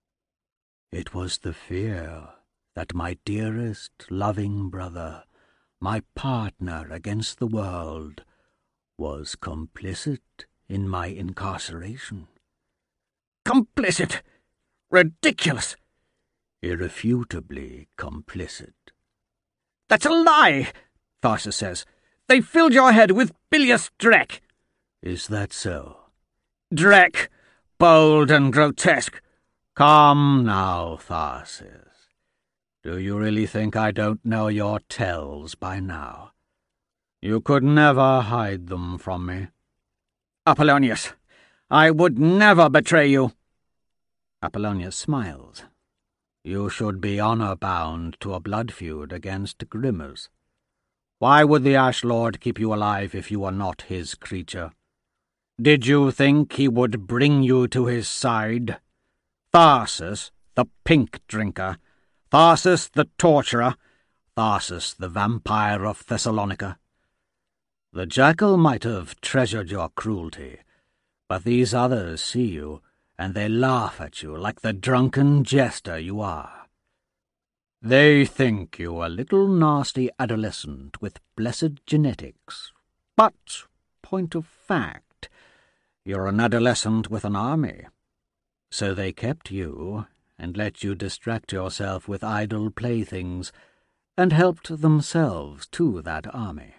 [SPEAKER 2] "It was the fear that my dearest, loving brother, my partner against the world, was complicit in my incarceration." "Complicit? Ridiculous!" "Irrefutably complicit." "That's a lie," Tharsis says. "They filled your head with bilious dreck." "Is that so?"
[SPEAKER 3] "Dreck, bold and grotesque."
[SPEAKER 2] "Come now, Tharsis. Do you really think I don't know your tells by now? You could never hide them from me."
[SPEAKER 3] "Apollonius, I would never betray you."
[SPEAKER 2] Apollonius smiles. "You should be honour-bound to a blood feud against Grimace. Why would the Ash Lord keep you alive if you were not his creature? Did you think he would bring you to his side? Tharsis, the pink drinker, Tharsis the torturer, Tharsis the vampire of Thessalonica. The jackal might have treasured your cruelty, but these others see you, and they laugh at you like the drunken jester you are. They think you a little nasty adolescent with blessed genetics, but, point of fact, you're an adolescent with an army. So they kept you and let you distract yourself with idle playthings, and helped themselves to that army.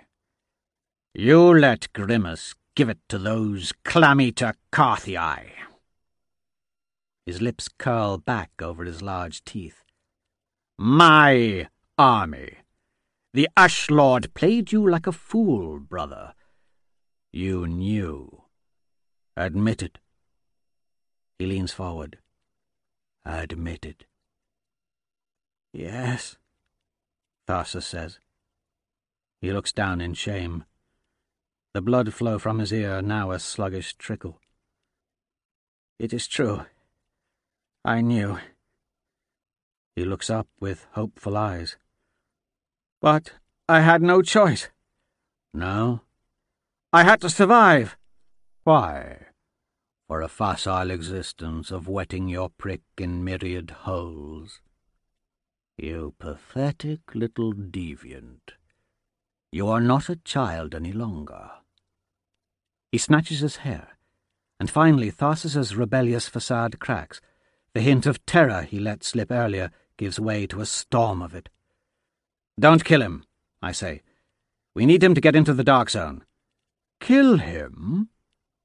[SPEAKER 2] You let Grimace give it to those clam-eater Carthii." His lips curl back over his large teeth. "My army. The Ash Lord played you like a fool, brother. You knew. Admit it." He leans forward. "Admit it."
[SPEAKER 3] "Yes,"
[SPEAKER 2] Tharsis says. He looks down in shame. The blood flow from his ear, now a sluggish trickle.
[SPEAKER 3] "It is true. I knew."
[SPEAKER 2] He looks up with hopeful eyes.
[SPEAKER 3] "But I had no choice."
[SPEAKER 2] "No?"
[SPEAKER 3] "I had to survive."
[SPEAKER 2] "Why? For a facile existence of wetting your prick in myriad holes? You pathetic little deviant. You are not a child any longer." He snatches his hair, and finally Tharsis's rebellious facade cracks. The hint of terror he let slip earlier gives way to a storm of it. "Don't kill him," I say. "We need him to get into the Dark Zone." "Kill him?"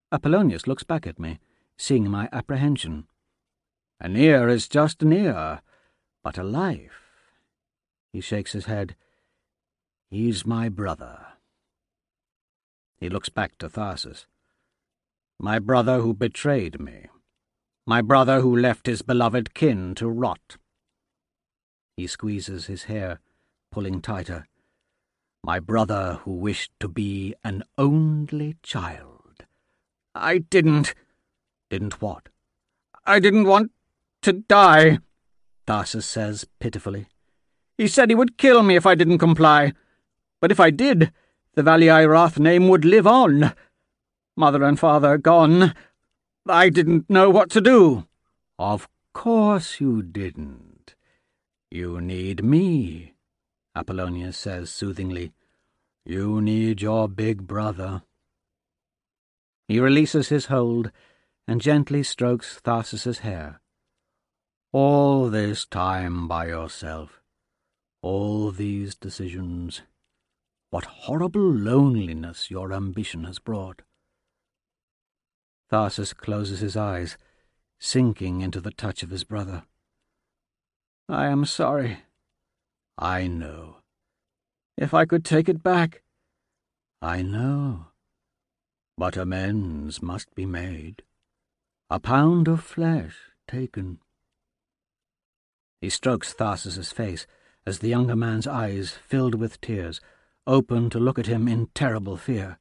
[SPEAKER 2] Apollonius looks back at me, seeing my apprehension. An ear is just an ear, but a life. He shakes his head. He's my brother. He looks back to Tharsis. My brother who betrayed me. My brother who left his beloved kin to rot. He squeezes his hair, pulling tighter. My brother who wished to be an only child. I didn't... Didn't what? I didn't want to die, Tharsis says pitifully. He said he would kill me if I didn't comply. But if I did, the Valii Wrath name would live on. Mother and father gone. I didn't know what to do. Of course you didn't. You need me, Apollonius says soothingly. You need your big brother. He releases his hold and gently strokes Tharsis's hair. All this time by yourself, all these decisions, what horrible loneliness your ambition has brought. Tharsis closes his eyes, sinking into the touch of his brother. I am sorry. I know. If I could take it back. I know. But amends must be made. A pound of flesh taken. He strokes Tharsis's face as the younger man's eyes, filled with tears, open to look at him in terrible fear.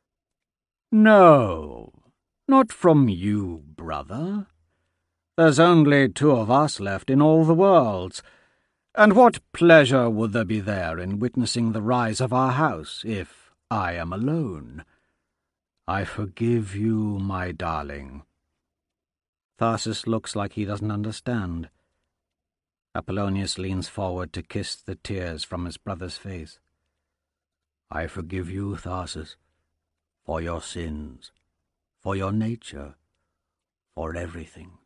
[SPEAKER 2] No, not from you, brother. There's only two of us left in all the worlds, and what pleasure would there be there in witnessing the rise of our house, if I am alone? I forgive you, my darling. Tharsis looks like he doesn't understand. Apollonius leans forward to kiss the tears from his brother's face. I forgive you, Tharsis, for your sins, for your nature, for everything.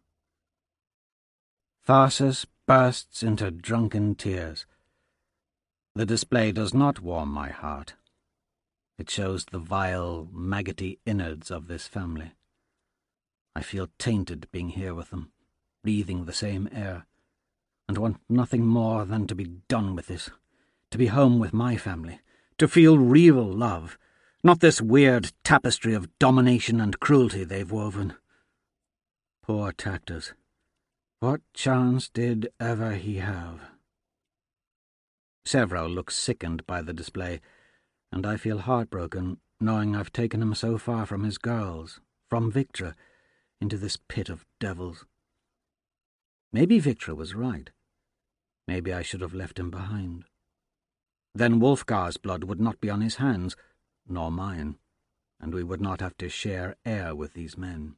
[SPEAKER 2] Tharsis bursts into drunken tears. The display does not warm my heart. It shows the vile, maggoty innards of this family. I feel tainted being here with them, breathing the same air, and want nothing more than to be done with this, to be home with my family, to feel real love, not this weird tapestry of domination and cruelty they've woven. Poor Tactus. What chance did ever he have? Sevro looks sickened by the display, and I feel heartbroken, knowing I've taken him so far from his girls, from Victra, into this pit of devils. Maybe Victra was right. Maybe I should have left him behind. Then Wulfgar's blood would not be on his hands, nor mine, and we would not have to share air with these men.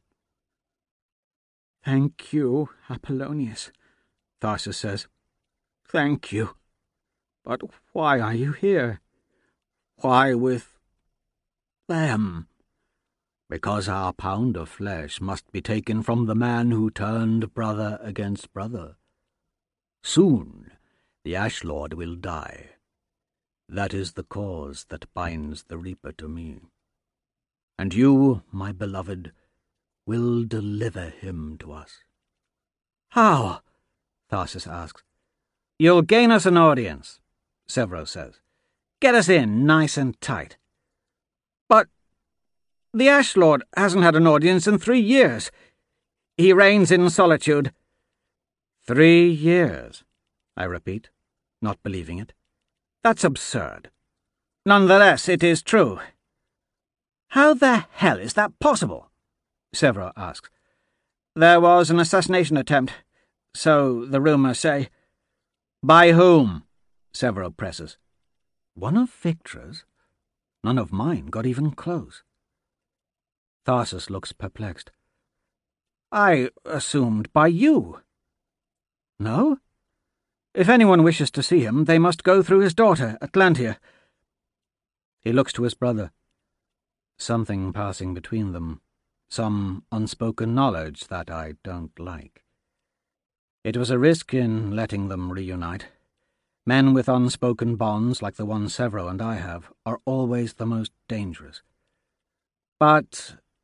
[SPEAKER 2] Thank you, Apollonius, Tharsis says. Thank you. But why are you here? Why with them? Because our pound of flesh must be taken from the man who turned brother against brother. Soon the Ash Lord will die. That is the cause that binds the Reaper to me. And you, my beloved, will deliver him to us. How? Tharsis asks. You'll gain us an audience, Sevro says. Get us in nice and tight. But the Ash Lord hasn't had an audience in three years. He reigns in solitude. Three years, I repeat, not believing it. That's absurd. Nonetheless, it is true. How the hell is that possible? Sevro asks. There was an assassination attempt, so the rumours say. By whom? Sevro presses. One of Victra's? None of mine got even close. Tharsis looks perplexed. I assumed by you. No? If anyone wishes to see him, they must go through his daughter, Atlantia. He looks to his brother. Something passing between them. Some unspoken knowledge that I don't like. It was a risk in letting them reunite. Men with unspoken bonds, like the one Sevro and I have, are always the most dangerous. But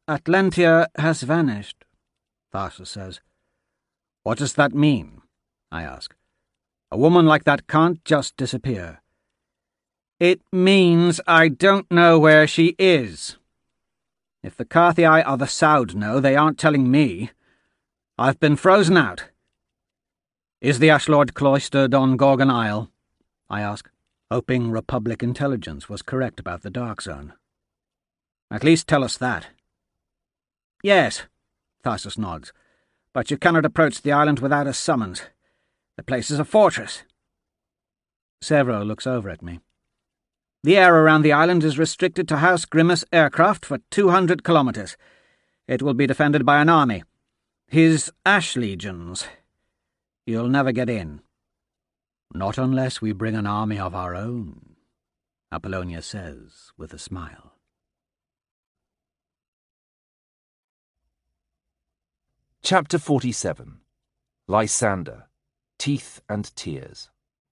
[SPEAKER 2] Atlantia has vanished, Tharsis says. What does that mean? I ask. A woman like that can't just disappear. It means I don't know where she is. If the Carthii or the Saud know, they aren't telling me. I've been frozen out. Is the Ashlord cloistered on Gorgon Isle? I ask, hoping Republic intelligence was correct about the Dark Zone. At least tell us that. Yes, Tharsis nods, but you cannot approach the island without a summons. The place is a fortress. Severo looks over at me. The air around the island is restricted to House Grimace aircraft for two hundred kilometres. It will be defended by an army. His Ash Legions. You'll never get in. Not unless we bring an army of our own, Apollonia says with a smile.
[SPEAKER 4] Chapter forty-seven. Lysander. Teeth and Tears.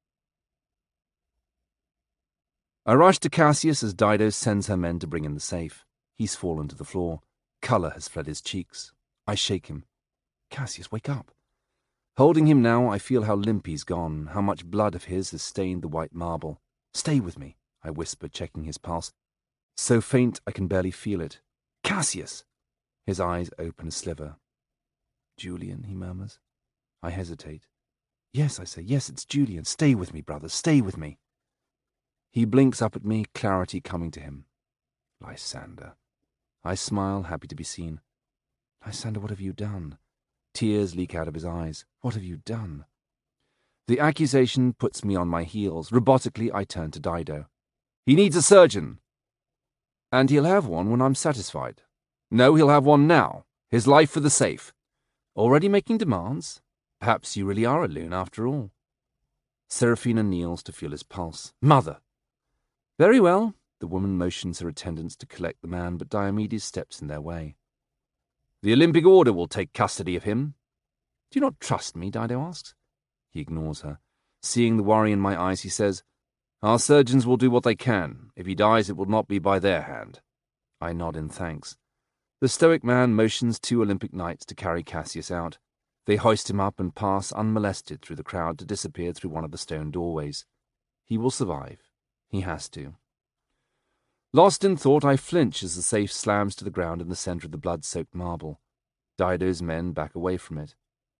[SPEAKER 4] I rush to Cassius as Dido sends her men to bring in the safe. He's fallen to the floor. Colour has fled his cheeks. I shake him. Cassius, wake up. Holding him now, I feel how limp he's gone, how much blood of his has stained the white marble. Stay with me, I whisper, checking his pulse. So faint I can barely feel it. Cassius! His eyes open a sliver. Julian, he murmurs. I hesitate. Yes, I say, yes, it's Julian. Stay with me, brother, stay with me. He blinks up at me, clarity coming to him. Lysander. I smile, happy to be seen. Lysander, what have you done? Tears leak out of his eyes. What have you done? The accusation puts me on my heels. Robotically, I turn to Dido. He needs a surgeon. And he'll have one when I'm satisfied. No, he'll have one now. His life for the safe. Already making demands? Perhaps you really are a loon after all. Seraphina kneels to feel his pulse. Mother! Very well. The woman motions her attendants to collect the man, but Diomedes steps in their way. The Olympic Order will take custody of him. Do you not trust me? Dido asks. He ignores her. Seeing the worry in my eyes, he says, Our surgeons will do what they can. If he dies, it will not be by their hand. I nod in thanks. The stoic man motions two Olympic knights to carry Cassius out. They hoist him up and pass unmolested through the crowd to disappear through one of the stone doorways. He will survive. He has to. Lost in thought, I flinch as the safe slams to the ground in the centre of the blood-soaked marble. Dido's men back away from it.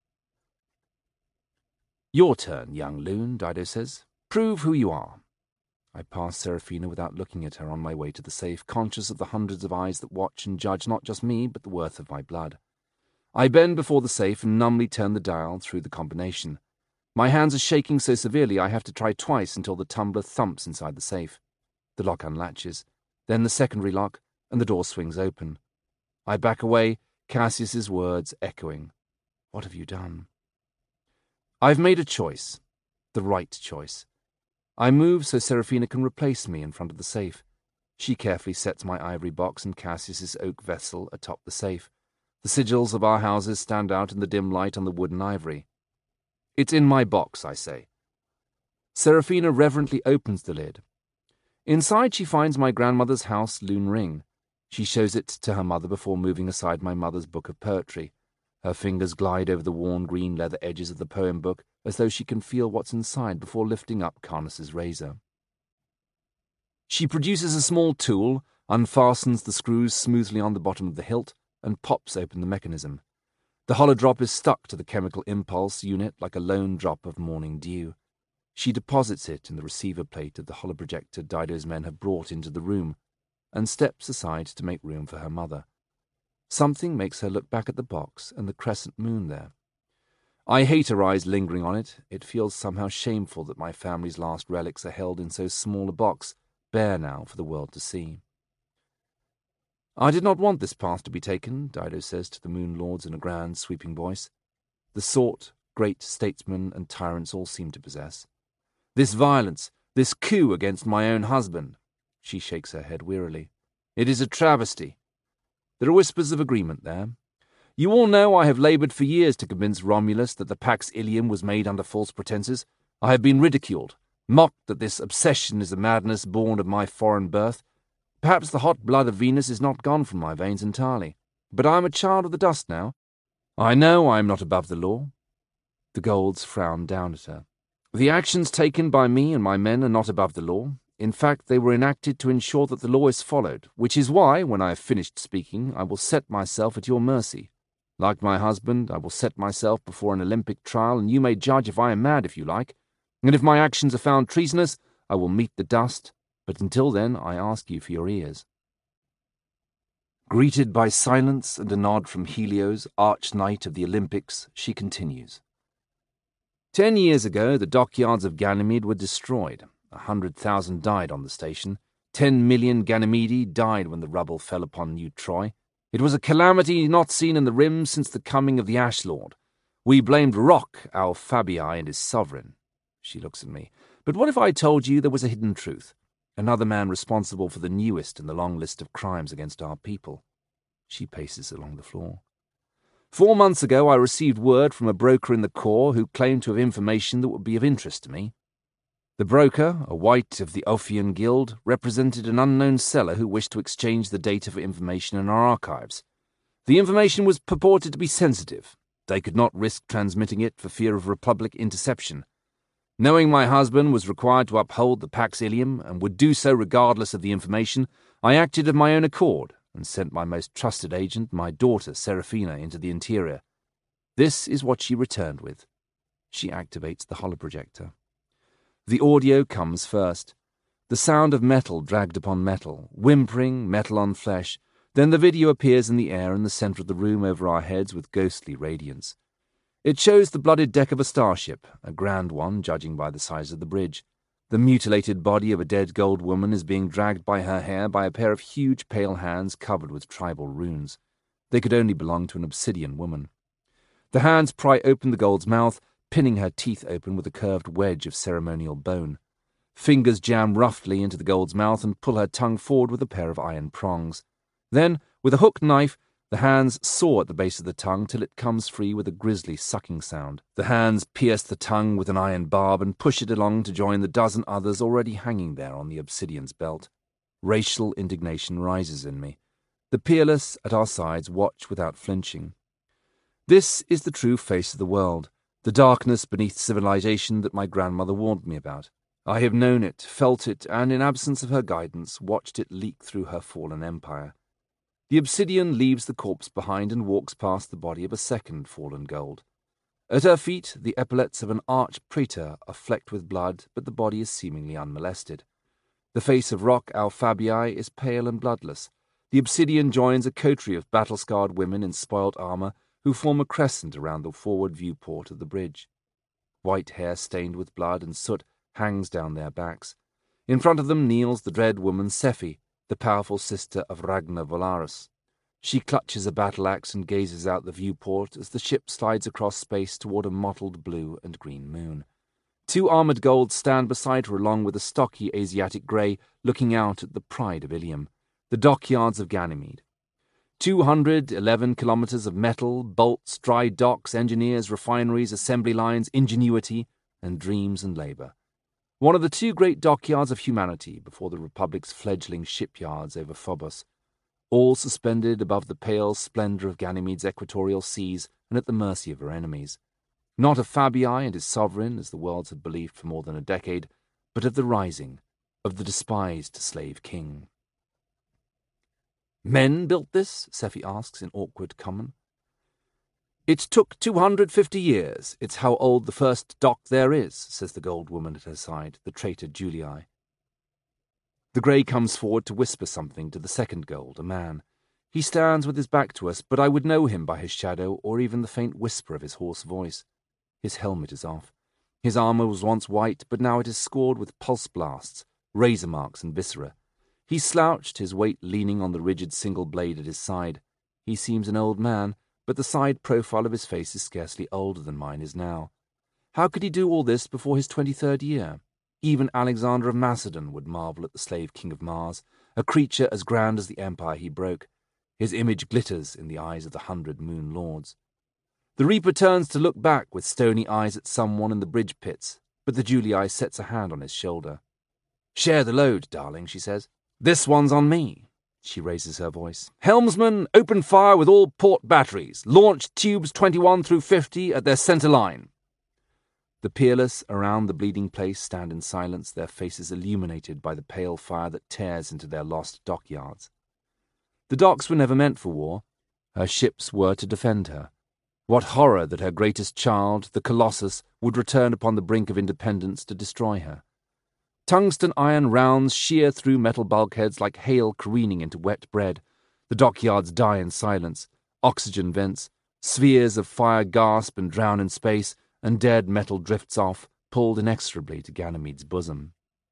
[SPEAKER 4] Your turn, young loon, Dido says. Prove who you are. I pass Seraphina without looking at her on my way to the safe, conscious of the hundreds of eyes that watch and judge not just me, but the worth of my blood. I bend before the safe and numbly turn the dial through the combination. My hands are shaking so severely I have to try twice until the tumbler thumps inside the safe. The lock unlatches, then the secondary lock, and the door swings open. I back away, Cassius's words echoing. What have you done? I've made a choice. The right choice. I move so Seraphina can replace me in front of the safe. She carefully sets my ivory box and Cassius's oak vessel atop the safe. The sigils of our houses stand out in the dim light on the wooden ivory. It's in my box, I say. Seraphina reverently opens the lid. Inside she finds my grandmother's house loon ring. She shows it to her mother before moving aside my mother's book of poetry. Her fingers glide over the worn green leather edges of the poem book as though she can feel what's inside before lifting up Carnus's razor. She produces a small tool, unfastens the screws smoothly on the bottom of the hilt, and pops open the mechanism. The holodrop is stuck to the chemical impulse unit like a lone drop of morning dew. She deposits it in the receiver plate of the holoprojector Dido's men have brought into the room, and steps aside to make room for her mother. Something makes her look back at the box and the crescent moon there. I hate her eyes lingering on it. It feels somehow shameful that my family's last relics are held in so small a box, bare now for the world to see. I did not want this path to be taken, Dido says to the Moon Lords in a grand, sweeping voice. The sort great statesmen and tyrants all seem to possess. This violence, this coup against my own husband. She shakes her head wearily. It is a travesty. There are whispers of agreement there. You all know I have laboured for years to convince Romulus that the Pax Ilium was made under false pretences. I have been ridiculed, mocked that this obsession is a madness born of my foreign birth. Perhaps the hot blood of Venus is not gone from my veins entirely. But I am a child of the dust now. I know I am not above the law. The Golds frowned down at her. The actions taken by me and my men are not above the law. In fact, they were enacted to ensure that the law is followed, which is why, when I have finished speaking, I will set myself at your mercy. Like my husband, I will set myself before an Olympic trial, and you may judge if I am mad if you like. And if my actions are found treasonous, I will meet the dust. But until then, I ask you for your ears. Greeted by silence and a nod from Helios, arch knight of the Olympics, she continues. Ten years ago, the dockyards of Ganymede were destroyed. A hundred thousand died on the station. Ten million Ganymedae died when the rubble fell upon New Troy. It was a calamity not seen in the rim since the coming of the Ash Lord. We blamed Rock, our Fabii, and his sovereign. She looks at me. But what if I told you there was a hidden truth? Another man responsible for the newest in the long list of crimes against our people. She paces along the floor. Four months ago I received word from a broker in the Corps who claimed to have information that would be of interest to me. The broker, a white of the Ophian Guild, represented an unknown seller who wished to exchange the data for information in our archives. The information was purported to be sensitive. They could not risk transmitting it for fear of Republic interception. Knowing my husband was required to uphold the Pax Ilium and would do so regardless of the information, I acted of my own accord and sent my most trusted agent, my daughter Seraphina, into the interior. This is what she returned with. She activates the holoprojector. The audio comes first. The sound of metal dragged upon metal, whimpering, metal on flesh. Then the video appears in the air in the center of the room over our heads with ghostly radiance. It shows the blooded deck of a starship, a grand one, judging by the size of the bridge. The mutilated body of a dead gold woman is being dragged by her hair by a pair of huge pale hands covered with tribal runes. They could only belong to an obsidian woman. The hands pry open the gold's mouth, pinning her teeth open with a curved wedge of ceremonial bone. Fingers jam roughly into the gold's mouth and pull her tongue forward with a pair of iron prongs. Then, with a hooked knife, the hands saw at the base of the tongue till it comes free with a grisly sucking sound. The hands pierce the tongue with an iron barb and push it along to join the dozen others already hanging there on the obsidian's belt. Racial indignation rises in me. The peerless at our sides watch without flinching. This is the true face of the world, the darkness beneath civilization that my grandmother warned me about. I have known it, felt it, and in absence of her guidance, watched it leak through her fallen empire. The obsidian leaves the corpse behind and walks past the body of a second fallen gold. At her feet, the epaulets of an arch-praetor are flecked with blood, but the body is seemingly unmolested. The face of Rock Alphabii is pale and bloodless. The obsidian joins a coterie of battle-scarred women in spoilt armor who form a crescent around the forward viewport of the bridge. White hair stained with blood and soot hangs down their backs. In front of them kneels the dread woman Sephi, the powerful sister of Ragnar Volaris. She clutches a battle-axe and gazes out the viewport as the ship slides across space toward a mottled blue and green moon. Two armored golds stand beside her along with a stocky Asiatic grey looking out at the pride of Ilium, the dockyards of Ganymede. Two hundred eleven kilometres of metal, bolts, dry docks, engineers, refineries, assembly lines, ingenuity, and dreams and labour. One of the two great dockyards of humanity before the Republic's fledgling shipyards over Phobos, all suspended above the pale splendour of Ganymede's equatorial seas and at the mercy of her enemies. Not of Fabii and his sovereign, as the worlds had believed for more than a decade, but of the rising, of the despised slave king. Men built this? Sephi asks in awkward common. It took two hundred fifty years. It's how old the first dock there is, says the gold woman at her side, the traitor Julii. The grey comes forward to whisper something to the second gold, a man. He stands with his back to us, but I would know him by his shadow or even the faint whisper of his hoarse voice. His helmet is off. His armour was once white, but now it is scored with pulse blasts, razor marks and viscera. He slouched, his weight leaning on the rigid single blade at his side. He seems an old man, but the side profile of his face is scarcely older than mine is now. How could he do all this before his twenty-third year? Even Alexander of Macedon would marvel at the slave king of Mars, a creature as grand as the empire he broke. His image glitters in the eyes of the hundred moon lords. The Reaper turns to look back with stony eyes at someone in the bridge pits, but the Julii sets a hand on his shoulder. "Share the load, darling," she says. "This one's on me." She raises her voice. Helmsman, open fire with all port batteries. Launch tubes twenty-one through fifty at their centre line. The peerless around the bleeding place stand in silence, their faces illuminated by the pale fire that tears into their lost dockyards. The docks were never meant for war. Her ships were to defend her. What horror that her greatest child, the Colossus, would return upon the brink of independence to destroy her. Tungsten iron rounds shear through metal bulkheads like hail careening into wet bread. The dockyards die in silence. Oxygen vents, spheres of fire gasp and drown in space, and dead metal drifts off, pulled inexorably to Ganymede's bosom.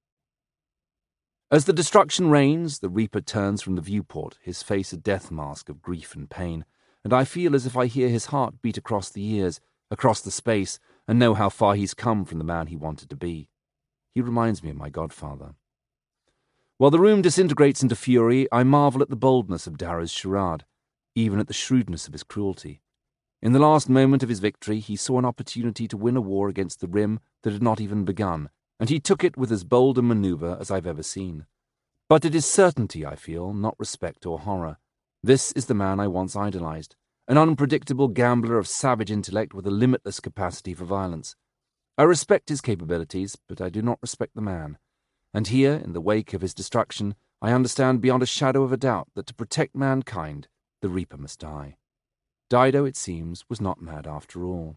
[SPEAKER 4] As the destruction reigns, the Reaper turns from the viewport, his face a death mask of grief and pain, and I feel as if I hear his heart beat across the years, across the space, and know how far he's come from the man he wanted to be. He reminds me of my godfather. While the room disintegrates into fury, I marvel at the boldness of Dara's charade, even at the shrewdness of his cruelty. In the last moment of his victory, he saw an opportunity to win a war against the Rim that had not even begun, and he took it with as bold a manoeuvre as I've ever seen. But it is certainty, I feel, not respect or horror. This is the man I once idolized, an unpredictable gambler of savage intellect with a limitless capacity for violence. I respect his capabilities, but I do not respect the man. And here, in the wake of his destruction, I understand beyond a shadow of a doubt that to protect mankind, the Reaper must die. Dido, it seems, was not mad after all.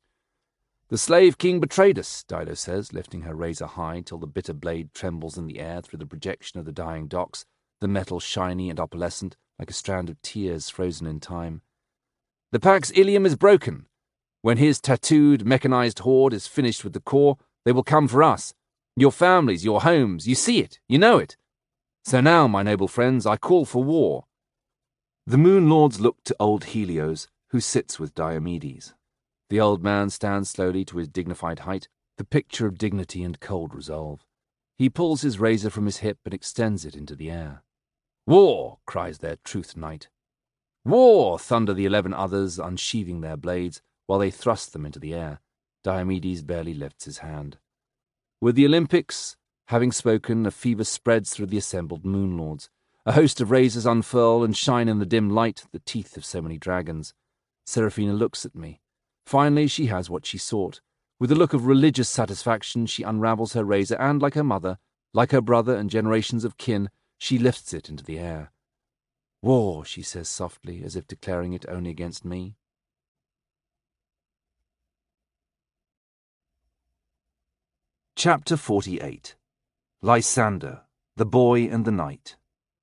[SPEAKER 4] The slave king betrayed us, Dido says, lifting her razor high till the bitter blade trembles in the air through the projection of the dying docks, the metal shiny and opalescent, like a strand of tears frozen in time. The Pax Ilium is broken. When his tattooed, mechanized horde is finished with the core, they will come for us. Your families, your homes, you see it, you know it. So now, my noble friends, I call for war. The Moon Lords look to old Helios, who sits with Diomedes. The old man stands slowly to his dignified height, the picture of dignity and cold resolve. He pulls his razor from his hip and extends it into the air. War, cries their truth knight. War, thunder the eleven others, unsheathing their blades, while they thrust them into the air. Diomedes barely lifts his hand. With the Olympics having spoken, a fever spreads through the assembled Moon Lords. A host of razors unfurl and shine in the dim light, the teeth of so many dragons. Seraphina looks at me. Finally, she has what she sought. With a look of religious satisfaction, she unravels her razor and, like her mother, like her brother and generations of kin, she lifts it into the air. War, she says softly, as if declaring it only against me. Chapter forty-eight. Lysander, the Boy and the Knight.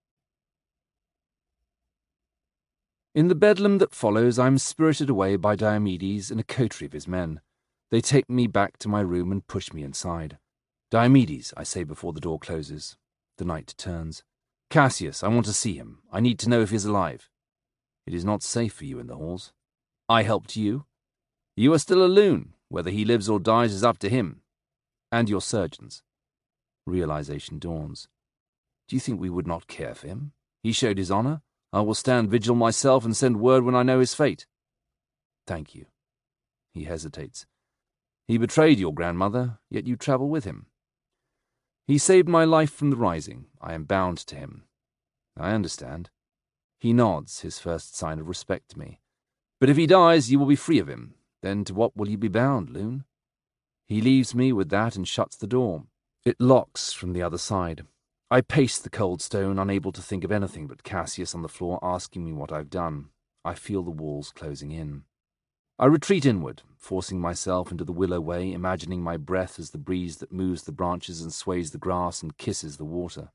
[SPEAKER 4] In the bedlam that follows, I am spirited away by Diomedes and a coterie of his men. They take me back to my room and push me inside. Diomedes, I say before the door closes. The knight turns. Cassius, I want to see him. I need to know if he is alive. It is not safe for you in the halls. I helped you. You are still a loon. Whether he lives or dies is up to him. And your surgeons. Realization dawns. Do you think we would not care for him? He showed his honor. I will stand vigil myself and send word when I know his fate. Thank you. He hesitates. He betrayed your grandmother, yet you travel with him. He saved my life from the rising. I am bound to him. I understand. He nods, his first sign of respect to me. But if he dies, you will be free of him. Then to what will you be bound, loon? He leaves me with that and shuts the door. It locks from the other side. I pace the cold stone, unable to think of anything but Cassius on the floor asking me what I've done. I feel the walls closing in. I retreat inward, forcing myself into the willow way, imagining my breath as the breeze that moves the branches and sways the grass and kisses the water.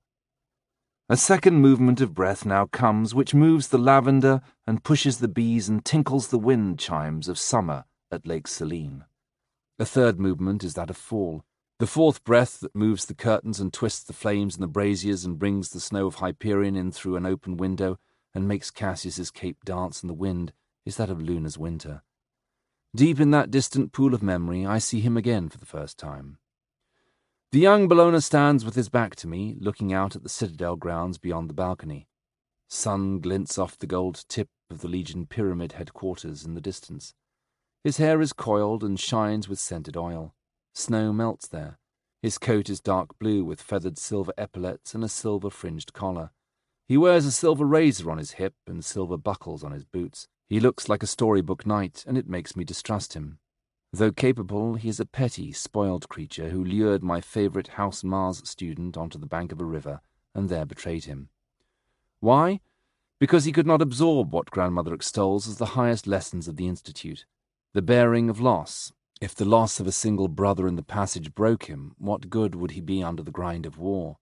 [SPEAKER 4] A second movement of breath now comes, which moves the lavender and pushes the bees and tinkles the wind chimes of summer at Lake Selene. A third movement is that of fall. The fourth breath that moves the curtains and twists the flames in the braziers and brings the snow of Hyperion in through an open window and makes Cassius's cape dance in the wind is that of Luna's winter. Deep in that distant pool of memory, I see him again for the first time. The young Bellona stands with his back to me, looking out at the citadel grounds beyond the balcony. Sun glints off the gold tip of the Legion Pyramid headquarters in the distance. His hair is coiled and shines with scented oil. Snow melts there. His coat is dark blue with feathered silver epaulets and a silver-fringed collar. He wears a silver razor on his hip and silver buckles on his boots. He looks like a storybook knight, and it makes me distrust him. Though capable, he is a petty, spoiled creature who lured my favourite House Mars student onto the bank of a river and there betrayed him. Why? Because he could not absorb what grandmother extols as the highest lessons of the Institute, the bearing of loss. If the loss of a single brother in the passage broke him, what good would he be under the grind of war?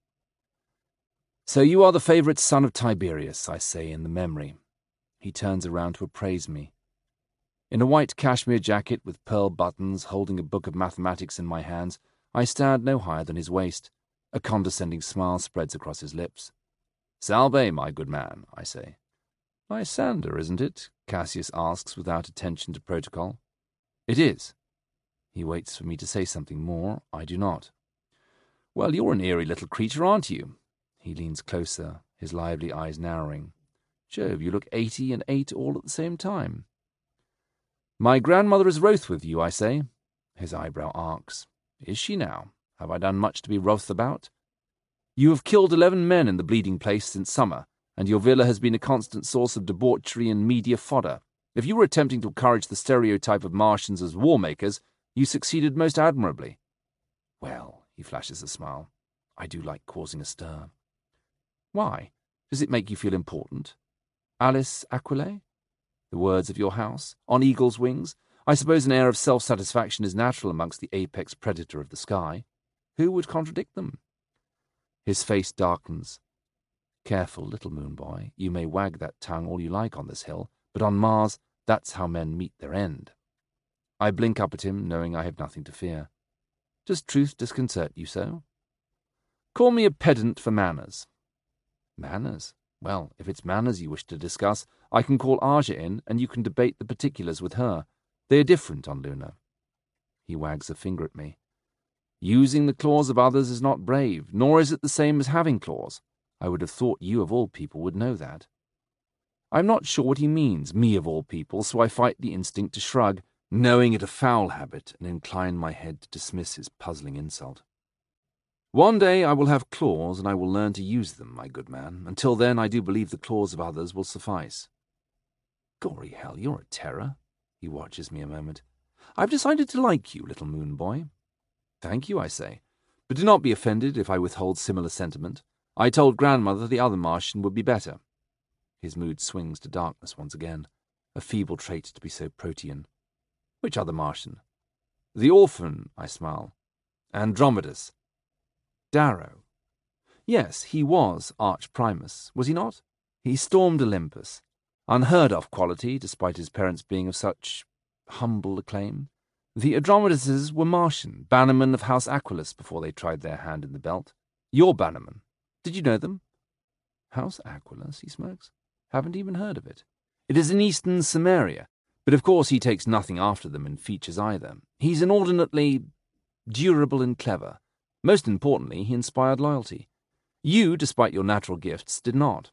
[SPEAKER 4] So you are the favourite son of Tiberius, I say in the memory. He turns around to appraise me. In a white cashmere jacket with pearl buttons, holding a book of mathematics in my hands, I stand no higher than his waist. A condescending smile spreads across his lips. "Salve, my good man," I say. "Lysander, isn't it?" Cassius asks without attention to protocol. "It is." He waits for me to say something more. I do not. "Well, you're an eerie little creature, aren't you?" He leans closer, his lively eyes narrowing. "Jove, you look eighty and eight all at the same time." "My grandmother is wroth with you," I say. His eyebrow arcs. "Is she now? Have I done much to be wroth about?" "You have killed eleven men in the bleeding place since summer, and your villa has been a constant source of debauchery and media fodder. If you were attempting to encourage the stereotype of Martians as war makers, you succeeded most admirably." "Well," he flashes a smile, "I do like causing a stir." "Why? Does it make you feel important? Alice Aquilae? The words of your house? On eagle's wings? I suppose an air of self-satisfaction is natural amongst the apex predator of the sky. Who would contradict them?" His face darkens. "Careful, little moon boy. You may wag that tongue all you like on this hill, but on Mars, that's how men meet their end." I blink up at him, knowing I have nothing to fear. "Does truth disconcert you so?" "Call me a pedant for manners." "Manners? Well, if it's manners you wish to discuss, I can call Aja in, and you can debate the particulars with her. They are different on Luna." He wags a finger at me. "Using the claws of others is not brave, nor is it the same as having claws. I would have thought you of all people would know that." I'm not sure what he means, me of all people, so I fight the instinct to shrug, knowing it a foul habit, and incline my head to dismiss his puzzling insult. "One day I will have claws, and I will learn to use them, my good man. Until then, I do believe the claws of others will suffice." "Gory hell, you're a terror." He watches me a moment. "I've decided to like you, little moon boy." "Thank you," I say, "but do not be offended if I withhold similar sentiment. I told grandmother the other Martian would be better." His mood swings to darkness once again, a feeble trait to be so protean. "Which other Martian?" "The orphan," I smile. "Andromedus." "Darrow." "Yes, he was Arch Primus, was he not? He stormed Olympus. Unheard-of quality, despite his parents being of such humble acclaim. The Andromeduses were Martian, bannermen of House Aquilus before they tried their hand in the belt. Your bannermen. Did you know them?" "House Aquilus," he smirks. "Haven't even heard of it." "It is in eastern Samaria, but of course he takes nothing after them in features either. He's inordinately durable and clever. Most importantly, he inspired loyalty. You, despite your natural gifts, did not."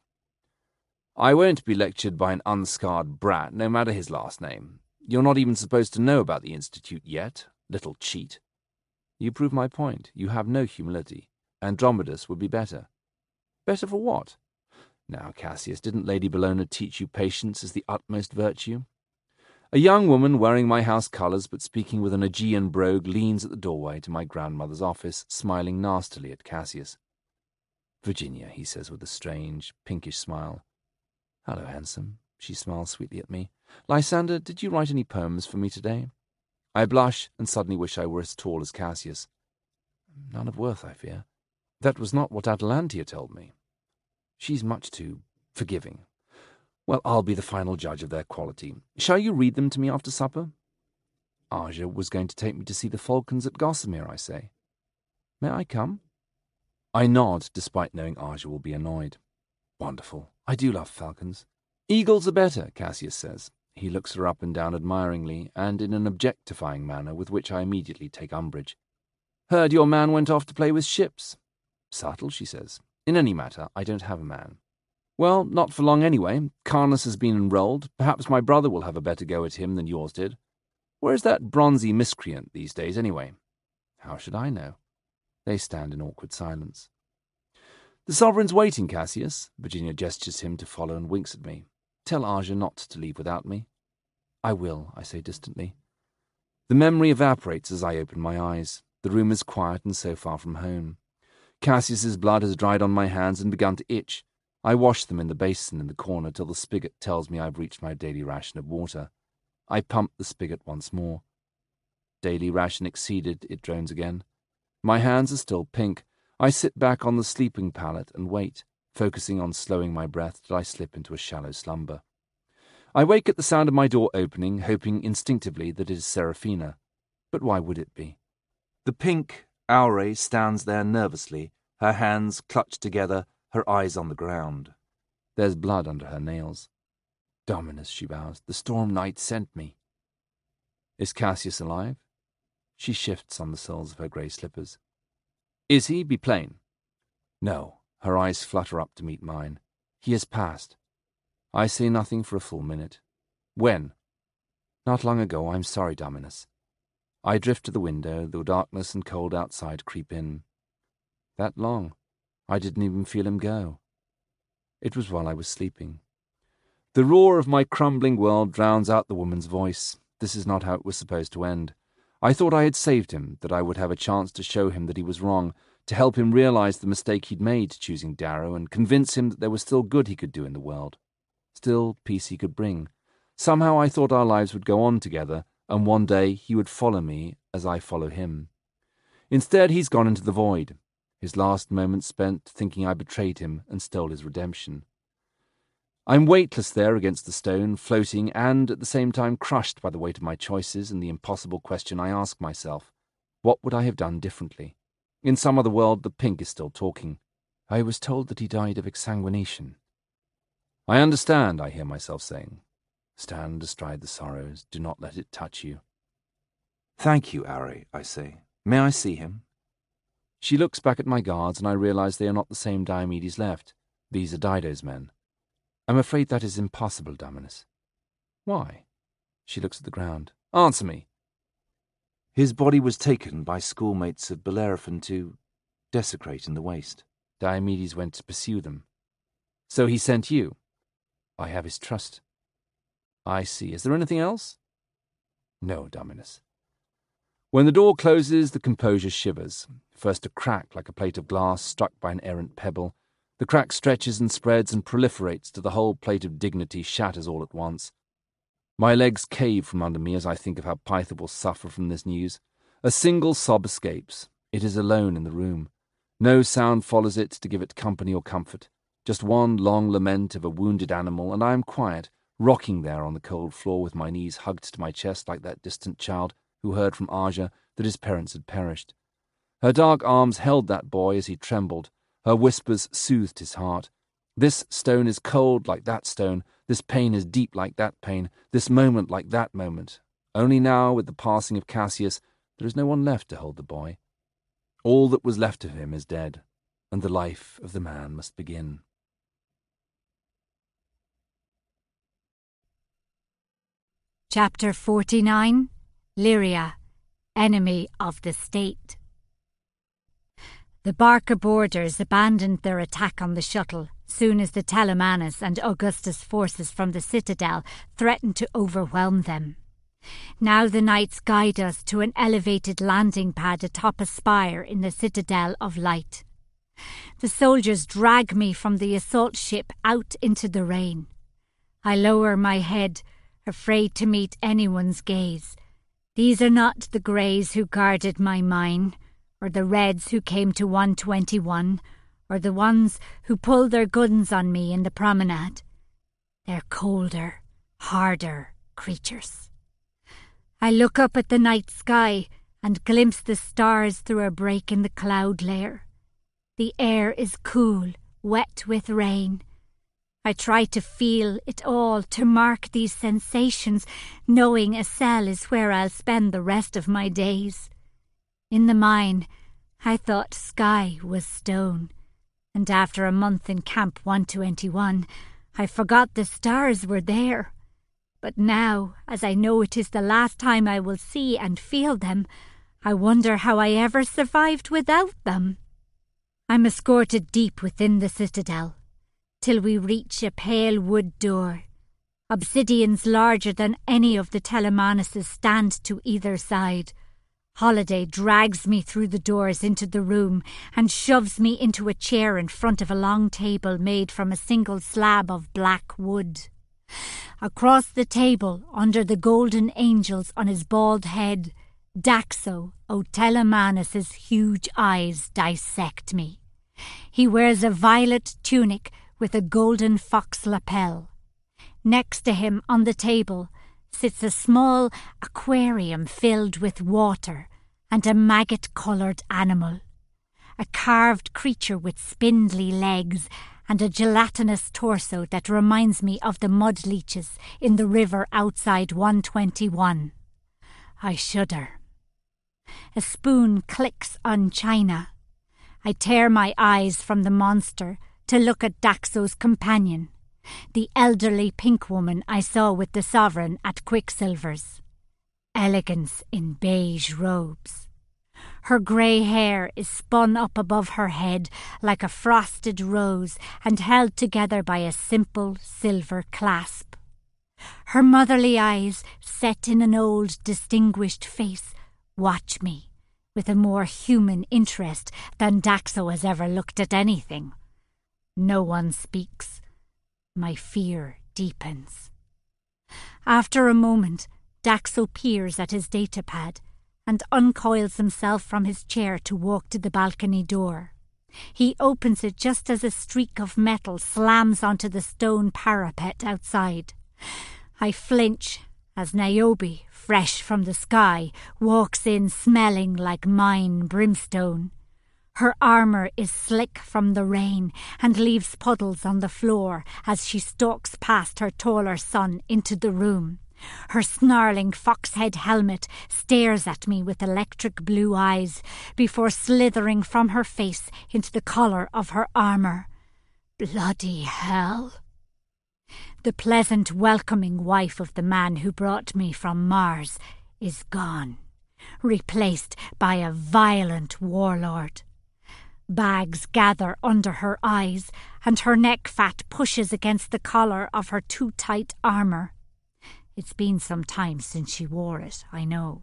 [SPEAKER 4] "I won't be lectured by an unscarred brat, no matter his last name. You're not even supposed to know about the Institute yet, little cheat." "You prove my point. You have no humility. Andromedus would be better." "Better for what?" "Now, Cassius, didn't Lady Bellona teach you patience is the utmost virtue?" A young woman wearing my house colours but speaking with an Aegean brogue leans at the doorway to my grandmother's office, smiling nastily at Cassius. "Virginia," he says with a strange, pinkish smile. "Hello, handsome." She smiles sweetly at me. "Lysander, did you write any poems for me today?" I blush and suddenly wish I were as tall as Cassius. "None of worth, I fear." "That was not what Atalantia told me." "She's much too forgiving." "Well, I'll be the final judge of their quality. Shall you read them to me after supper?" "Aja was going to take me to see the falcons at Gossamer," I say. "May I come?" I nod, despite knowing Aja will be annoyed. "Wonderful. I do love falcons." "Eagles are better," Cassius says. He looks her up and down admiringly, and in an objectifying manner with which I immediately take umbrage. "Heard your man went off to play with ships." "Subtle," she says. "In any matter, I don't have a man." "Well, not for long anyway. Carnus has been enrolled. Perhaps my brother will have a better go at him than yours did. Where's that bronzy miscreant these days, anyway?" "How should I know?" They stand in awkward silence. "The Sovereign's waiting, Cassius." Virginia gestures him to follow and winks at me. "Tell Aja not to leave without me." "I will," I say distantly. The memory evaporates as I open my eyes. The room is quiet and so far from home. Cassius's blood has dried on my hands and begun to itch. I wash them in the basin in the corner till the spigot tells me I've reached my daily ration of water. I pump the spigot once more. Daily ration exceeded, it drones again. My hands are still pink. I sit back on the sleeping pallet and wait, focusing on slowing my breath till I slip into a shallow slumber. I wake at the sound of my door opening, hoping instinctively that it is Seraphina. But why would it be? The pink Aure stands there nervously, her hands clutched together, her eyes on the ground. There's blood under her nails. "Dominus," she vows, "the Storm Knight sent me." Is Cassius alive? She shifts on the soles of her grey slippers. "Is he? Be plain." "No." Her eyes flutter up to meet mine. "He has passed." I say nothing for a full minute. "When?" "Not long ago, I'm sorry, Dominus." I drift to the window, though darkness and cold outside creep in. That long? I didn't even feel him go. It was while I was sleeping. The roar of my crumbling world drowns out the woman's voice. This is not how it was supposed to end. I thought I had saved him, that I would have a chance to show him that he was wrong, to help him realize the mistake he'd made choosing Darrow and convince him that there was still good he could do in the world. Still peace he could bring. Somehow I thought our lives would go on together, and one day he would follow me as I follow him. Instead, he's gone into the void, his last moments spent thinking I betrayed him and stole his redemption. I'm weightless there against the stone, floating and at the same time crushed by the weight of my choices and the impossible question I ask myself. What would I have done differently? In some other world, the pink is still talking. I was told that he died of exsanguination. I understand, I hear myself saying. Stand astride the sorrows. Do not let it touch you. Thank you, Aure, I say. May I see him? She looks back at my guards, and I realize they are not the same Diomedes left. These are Dido's men. I'm afraid that is impossible, Dominus. Why? She looks at the ground. Answer me. His body was taken by schoolmates of Bellerophon to desecrate in the waste. Diomedes went to pursue them. So he sent you? I have his trust. I see. Is there anything else? No, Dominus. When the door closes, the composure shivers. First a crack like a plate of glass struck by an errant pebble. The crack stretches and spreads and proliferates till the whole plate of dignity shatters all at once. My legs cave from under me as I think of how Pytha will suffer from this news. A single sob escapes. It is alone in the room. No sound follows it to give it company or comfort. Just one long lament of a wounded animal, and I am quiet, rocking there on the cold floor with my knees hugged to my chest like that distant child who heard from Aja that his parents had perished. Her dark arms held that boy as he trembled. Her whispers soothed his heart. This stone is cold like that stone. This pain is deep like that pain. This moment like that moment. Only now, with the passing of Cassius, there is no one left to hold the boy. All that was left of him is dead, and the life of the man must begin.
[SPEAKER 1] Chapter forty-nine. Lyria, Enemy of the State. The Barca boarders abandoned their attack on the shuttle soon as the Telemanus and Augustus forces from the citadel threatened to overwhelm them. Now the knights guide us to an elevated landing pad atop a spire in the Citadel of Light. The soldiers drag me from the assault ship out into the rain. I lower my head, afraid to meet anyone's gaze. These are not the Greys who guarded my mine, or the Reds who came to one twenty-one, or the ones who pulled their guns on me in the promenade. They're colder, harder creatures. I look up at the night sky and glimpse the stars through a break in the cloud layer. The air is cool, wet with rain. I try to feel it all, to mark these sensations, knowing a cell is where I'll spend the rest of my days. In the mine, I thought sky was stone, and after a month in Camp one twenty-one, I forgot the stars were there. But now, as I know it is the last time I will see and feel them, I wonder how I ever survived without them. I'm escorted deep within the citadel, till we reach a pale wood door. Obsidians larger than any of the Telemanuses stand to either side. Holiday drags me through the doors into the room and shoves me into a chair in front of a long table made from a single slab of black wood. Across the table, under the golden angels on his bald head, Daxo, O Telemanus' huge eyes dissect me. He wears a violet tunic with a golden fox lapel. Next to him on the table sits a small aquarium filled with water and a maggot-coloured animal, a carved creature with spindly legs and a gelatinous torso that reminds me of the mud leeches in the river outside one twenty-one. I shudder. A spoon clicks on china. I tear my eyes from the monster to look at Daxo's companion, the elderly pink woman I saw with the sovereign at Quicksilver's. Elegance in beige robes. Her grey hair is spun up above her head like a frosted rose and held together by a simple silver clasp. Her motherly eyes, set in an old, distinguished face, watch me with a more human interest than Daxo has ever looked at anything. No one speaks. My fear deepens. After a moment, Daxo peers at his datapad and uncoils himself from his chair to walk to the balcony door. He opens it just as a streak of metal slams onto the stone parapet outside. I flinch as Niobe, fresh from the sky, walks in smelling like mine brimstone. Her armour is slick from the rain and leaves puddles on the floor as she stalks past her taller son into the room. Her snarling fox-head helmet stares at me with electric blue eyes before slithering from her face into the collar of her armour. Bloody hell! The pleasant, welcoming wife of the man who brought me from Mars is gone, replaced by a violent warlord. Bags gather under her eyes, and her neck fat pushes against the collar of her too tight armour. It's been some time since she wore it, I know.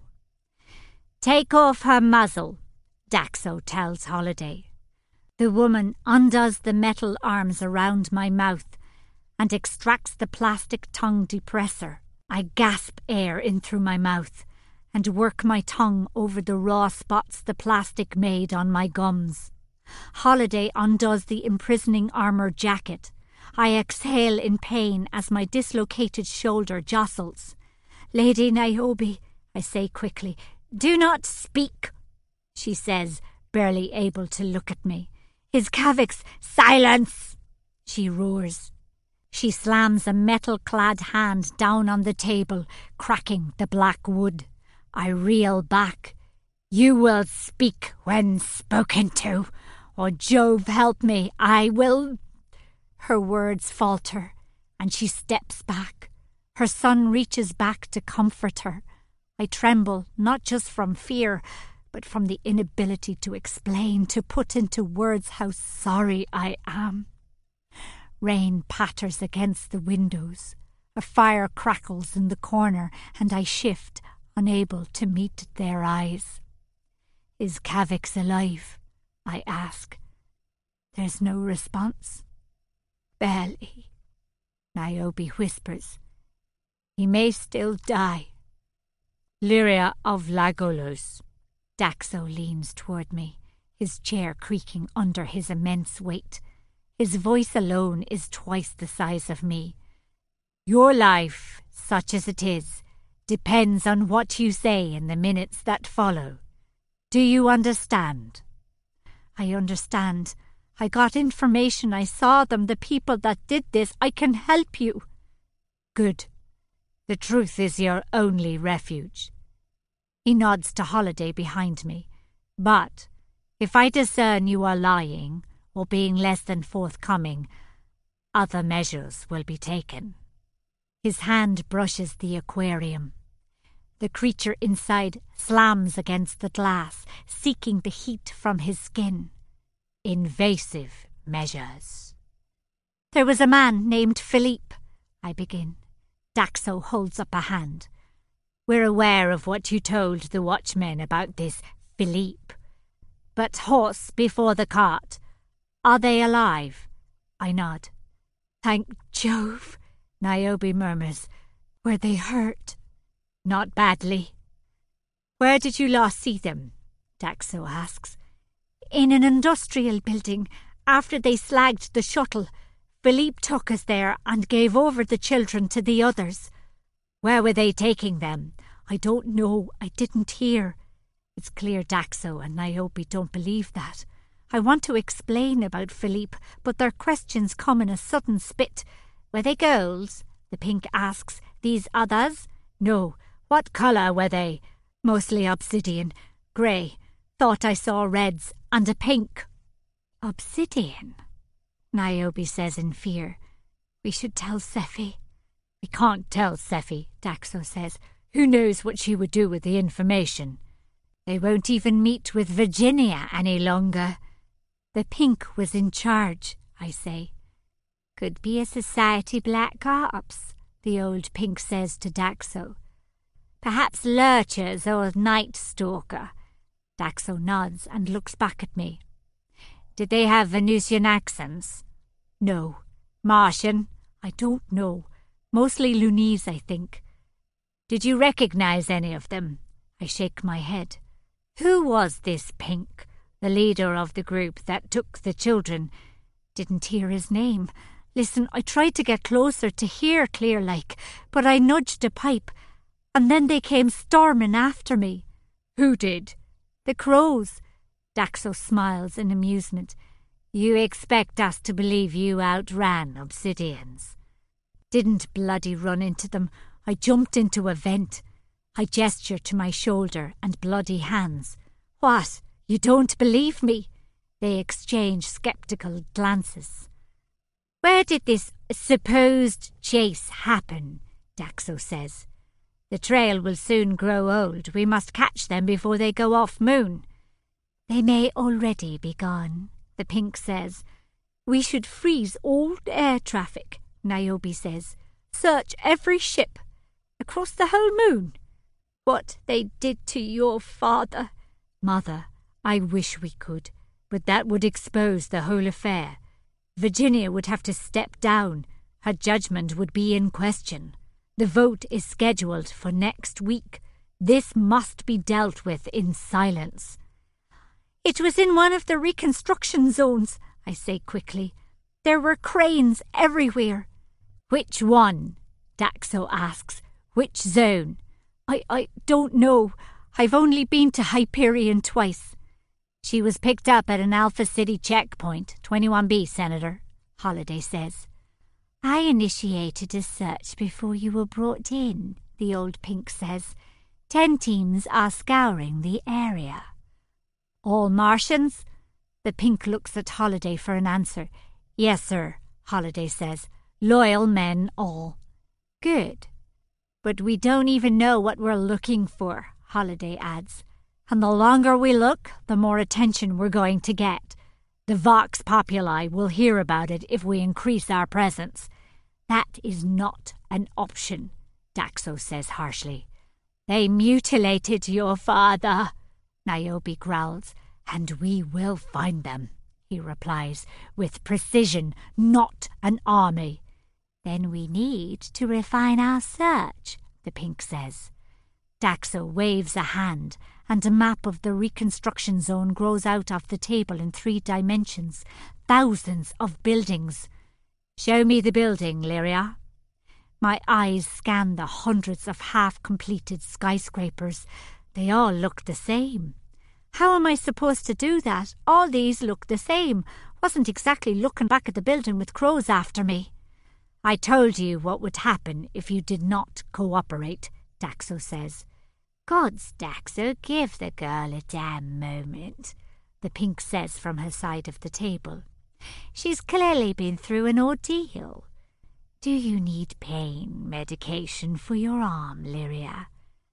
[SPEAKER 1] Take off her muzzle, Daxo tells Holiday. The woman undoes the metal arms around my mouth and extracts the plastic tongue depressor. I gasp air in through my mouth and work my tongue over the raw spots the plastic made on my gums. Holiday undoes the imprisoning armour jacket. I exhale in pain as my dislocated shoulder jostles. Lady Niobe, I say quickly. Do not speak, she says, barely able to look at me. His Kavix, silence, she roars. She slams a metal-clad hand down on the table, cracking the black wood. I reel back. You will speak when spoken to, or Jove help me, I will... Her words falter, and she steps back. Her son reaches back to comfort her. I tremble, not just from fear, but from the inability to explain, to put into words how sorry I am. Rain patters against the windows. A fire crackles in the corner, and I shift, unable to meet their eyes. Is Kavix alive? I ask. There's no response. Barely, Niobe whispers. He may still die. Lyria of Lagolos. Daxo leans toward me, his chair creaking under his immense weight. His voice alone is twice the size of me. Your life, such as it is, depends on what you say in the minutes that follow. Do you understand? I understand. I got information. I saw them, the people that did this. I can help you. Good. The truth is your only refuge. He nods to Holiday behind me. But if I discern you are lying or being less than forthcoming, other measures will be taken. His hand brushes the aquarium. The creature inside slams against the glass, seeking the heat from his skin. invasive measures. There was a man named Philippe, I begin. Daxo holds up a hand. We're aware of what you told the watchmen about this Philippe. But horse before the cart. Are they alive? I nod. Thank Jove, Niobe murmurs. Were they hurt? Not badly. Where did you last see them? Daxo asks. In an industrial building. After they slagged the shuttle, Philippe took us there and gave over the children to the others. Where were they taking them? I don't know. I didn't hear. It's clear Daxo and Niobe don't believe that. I want to explain about Philippe, but their questions come in a sudden spit. Were they girls? The Pink asks. These others? No. What colour were they? Mostly obsidian. Grey. Thought I saw reds and a pink. Obsidian? Niobe says in fear. We should tell Sephi. We can't tell Sephi, Daxo says. Who knows what she would do with the information? They won't even meet with Virginia any longer. The Pink was in charge, I say. Could be a society black ops, the old Pink says to Daxo. Perhaps lurchers or night stalker. Daxo nods and looks back at me. Did they have Venusian accents? No. Martian? I don't know. Mostly Lunese, I think. Did you recognize any of them? I shake my head. Who was this Pink, the leader of the group that took the children? Didn't hear his name. Listen, I tried to get closer to hear clear like, but I nudged a pipe, and then they came storming after me. Who did? The crows. Daxo smiles in amusement. You expect us to believe you outran Obsidians. Didn't bloody run into them. I jumped into a vent. I gesture to my shoulder and bloody hands. What? You don't believe me? They exchange sceptical glances. Where did this supposed chase happen? Daxo says. The trail will soon grow old. We must catch them before they go off moon. They may already be gone, the Pink says. We should freeze all air traffic, Niobe says. Search every ship. Across the whole moon. What they did to your father. Mother, I wish we could, but that would expose the whole affair. Virginia would have to step down. Her judgment would be in question. The vote is scheduled for next week. This must be dealt with in silence. It was in one of the reconstruction zones, I say quickly. There were cranes everywhere. Which one? Daxo asks. Which zone? I, I don't know. I've only been to Hyperion twice. She was picked up at an Alpha City checkpoint, twenty-one B, Senator, Holiday says. I initiated a search before you were brought in, the old Pink says. Ten teams are scouring the area. All Martians? The Pink looks at Holiday for an answer. Yes, sir, Holiday says. Loyal men all. Good. But we don't even know what we're looking for, Holiday adds. And the longer we look, the more attention we're going to get. The Vox Populi will hear about it if we increase our presence. That is not an option, Daxo says harshly. They mutilated your father, Niobe growls. And we will find them, he replies, with precision, not an army. Then we need to refine our search, the Pink says. Daxo waves a hand, and a map of the reconstruction zone grows out of the table in three dimensions. Thousands of buildings. Show me the building, Lyria. My eyes scan the hundreds of half-completed skyscrapers. They all look the same. How am I supposed to do that? All these look the same. Wasn't exactly looking back at the building with crows after me. I told you what would happen if you did not cooperate, Daxo says. Gods, Daxo, give the girl a damn moment, the Pink says from her side of the table. She's clearly been through an ordeal. Do you need pain medication for your arm, Lyria?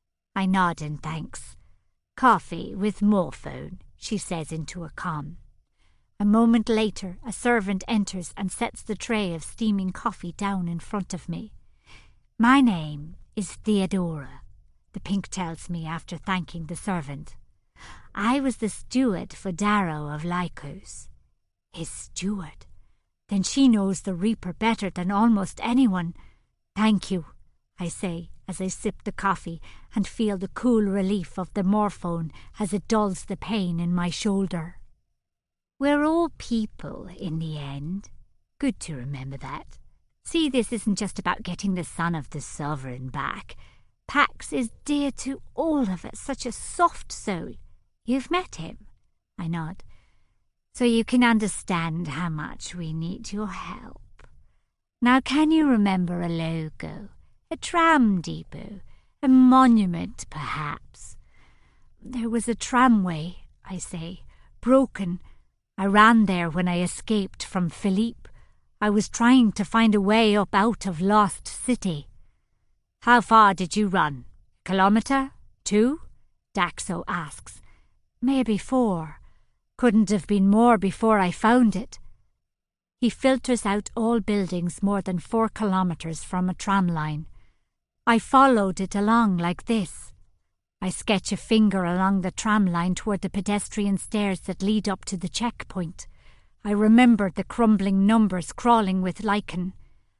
[SPEAKER 1] I nod in thanks. Coffee with morphone, she says into a com. A moment later, a servant enters and sets the tray of steaming coffee down in front of me. "My name is Theodora," the pink tells me after thanking the servant. "I was the steward for Darrow of Lycos." His steward? Then she knows the Reaper better than almost anyone. "Thank you," I say as I sip the coffee and feel the cool relief of the morphone as it dulls the pain in my shoulder. We're all people in the end. Good to remember that. See, this isn't just about getting the son of the sovereign back. Pax is dear to all of us, such a soft soul. You've met him? I nod. So you can understand how much we need your help. Now, can you remember a logo? A tram depot? A monument, perhaps? There was a tramway, I say, broken. I ran there when I escaped from Philippe. I was trying to find a way up out of Lost City. How far did you run? A kilometre? Two? Daxo asks. Maybe four. Couldn't have been more before I found it. He filters out all buildings more than four kilometres from a tram line. I followed it along like this. I sketch a finger along the tram line toward the pedestrian stairs that lead up to the checkpoint. I remember the crumbling numbers crawling with lichen.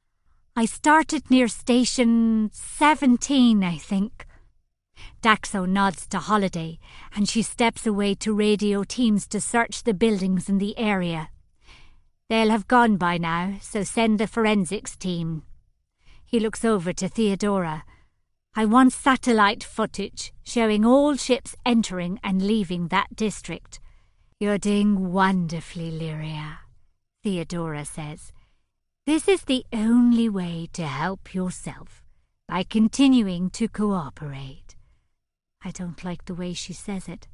[SPEAKER 1] I started near station seventeen, I think. Daxo nods to Holiday, and she steps away to radio teams to search the buildings in the area. They'll have gone by now, so send the forensics team. He looks over to Theodora. I want satellite footage showing all ships entering and leaving that district. You're doing wonderfully, Lyria, Theodora says. This is the only way to help yourself, by continuing to cooperate. I don't like the way she says it.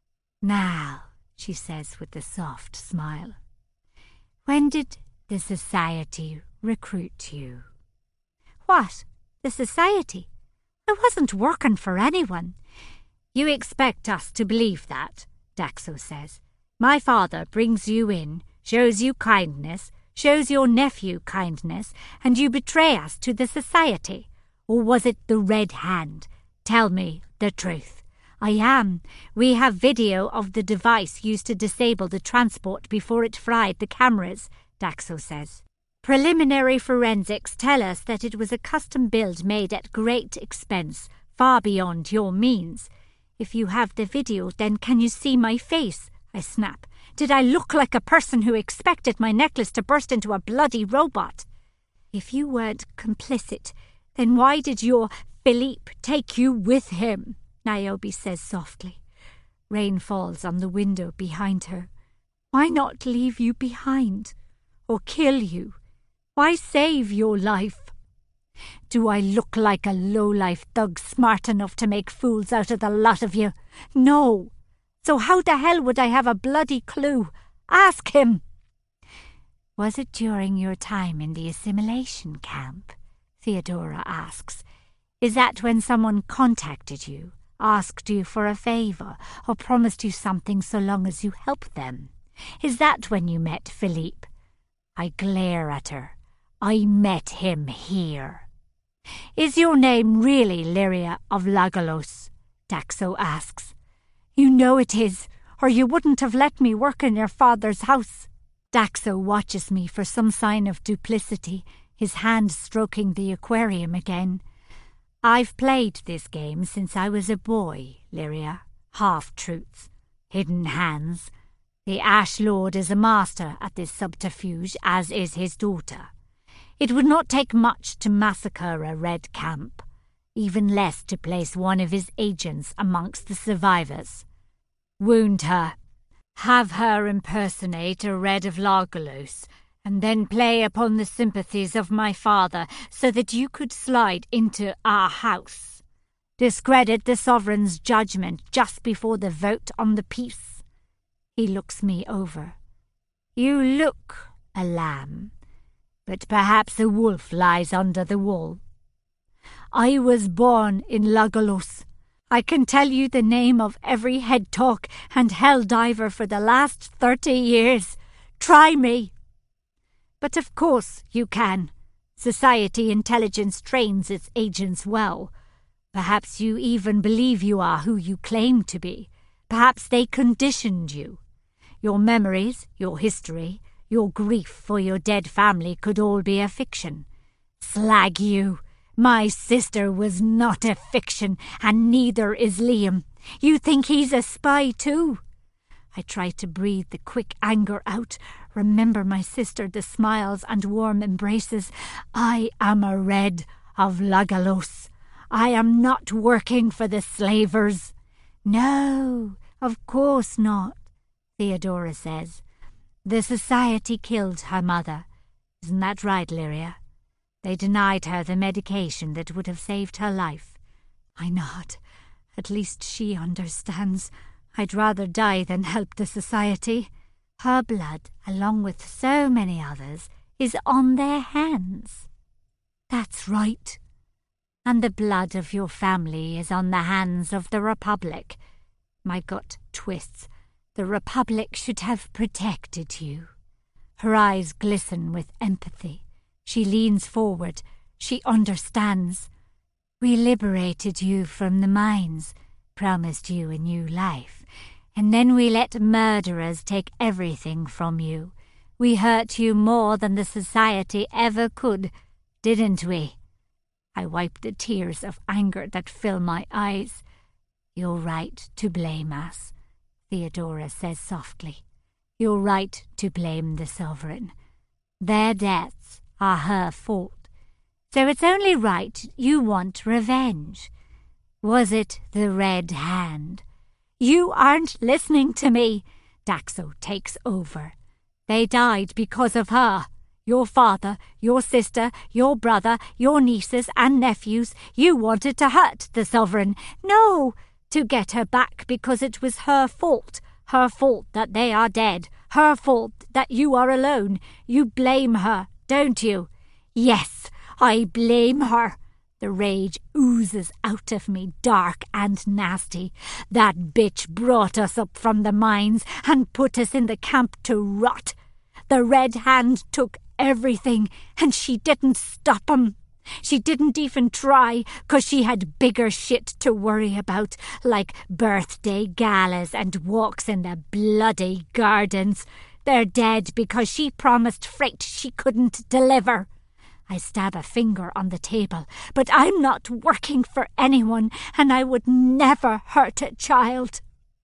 [SPEAKER 1] Now, she says with a soft smile. When did the society recruit you? What? The society? I wasn't working for anyone. You expect us to believe that, Daxo says. My father brings you in, shows you kindness, shows your nephew kindness, and you betray us to the society. Or was it the Red Hand? Tell me the truth. I am. We have video of the device used to disable the transport before it fried the cameras, Daxo says. Preliminary forensics tell us that it was a custom build made at great expense, far beyond your means. If you have the video, then can you see my face? I snap. Did I look like a person who expected my necklace to burst into a bloody robot? If you weren't complicit, then why did your Philippe take you with him? Niobe says softly. Rain falls on the window behind her. Why not leave you behind? Or kill you? Why save your life? Do I look like a low-life thug smart enough to make fools out of the lot of you? No. So how the hell would I have a bloody clue? Ask him. Was it during your time in the assimilation camp? Theodora asks. Is that when someone contacted you, asked you for a favour, or promised you something so long as you help them? Is that when you met Philippe? I glare at her. I met him here. Is your name really Lyria of Lagalos? Daxo asks. You know it is, or you wouldn't have let me work in your father's house. Daxo watches me for some sign of duplicity, his hand stroking the aquarium again. I've played this game since I was a boy, Lyria. Half-truths, hidden hands. The Ash Lord is a master at this subterfuge, as is his daughter. It would not take much to massacre a Red Camp, even less to place one of his agents amongst the survivors. Wound her. Have her impersonate a Red of Largalos, and then play upon the sympathies of my father so that you could slide into our house. Discredit the sovereign's judgment just before the vote on the peace. He looks me over. You look a lamb, but perhaps a wolf lies under the wall. I was born in Lagalos. I can tell you the name of every head talk and hell diver for the last thirty years. Try me. But of course you can. Society intelligence trains its agents well. Perhaps you even believe you are who you claim to be. Perhaps they conditioned you. Your memories, your history, your grief for your dead family could all be a fiction. Slag you! My sister was not a fiction, and neither is Liam. You think he's a spy too? I try to breathe the quick anger out. Remember my sister, the smiles and warm embraces. I am a Red of Lagalos. I am not working for the slavers. No, of course not, Theodora says. The society killed her mother. Isn't that right, Lyria? They denied her the medication that would have saved her life. I nod. At least she understands. I'd rather die than help the society. Her blood, along with so many others, is on their hands. That's right. And the blood of your family is on the hands of the Republic. My gut twists. The Republic should have protected you. Her eyes glisten with empathy. She leans forward. She understands. We liberated you from the mines, promised you a new life, and then we let murderers take everything from you. We hurt you more than the society ever could, didn't we? I wipe the tears of anger that fill my eyes. You're right to blame us, Theodora says softly. You're right to blame the Sovereign. Their deaths are her fault. So it's only right you want revenge. Was it the Red Hand? You aren't listening to me. Daxo takes over. They died because of her. Your father, your sister, your brother, your nieces and nephews. You wanted to hurt the Sovereign. No, to get her back because it was her fault. Her fault that they are dead. Her fault that you are alone. You blame her, don't you? Yes, I blame her. The rage oozes out of me, dark and nasty. That bitch brought us up from the mines and put us in the camp to rot. The Red Hand took everything, and she didn't stop 'em. She didn't even try, 'cause she had bigger shit to worry about, like birthday galas and walks in the bloody gardens. They're dead because she promised freight she couldn't deliver. I stab a finger on the table, but I'm not working for anyone, and I would never hurt a child.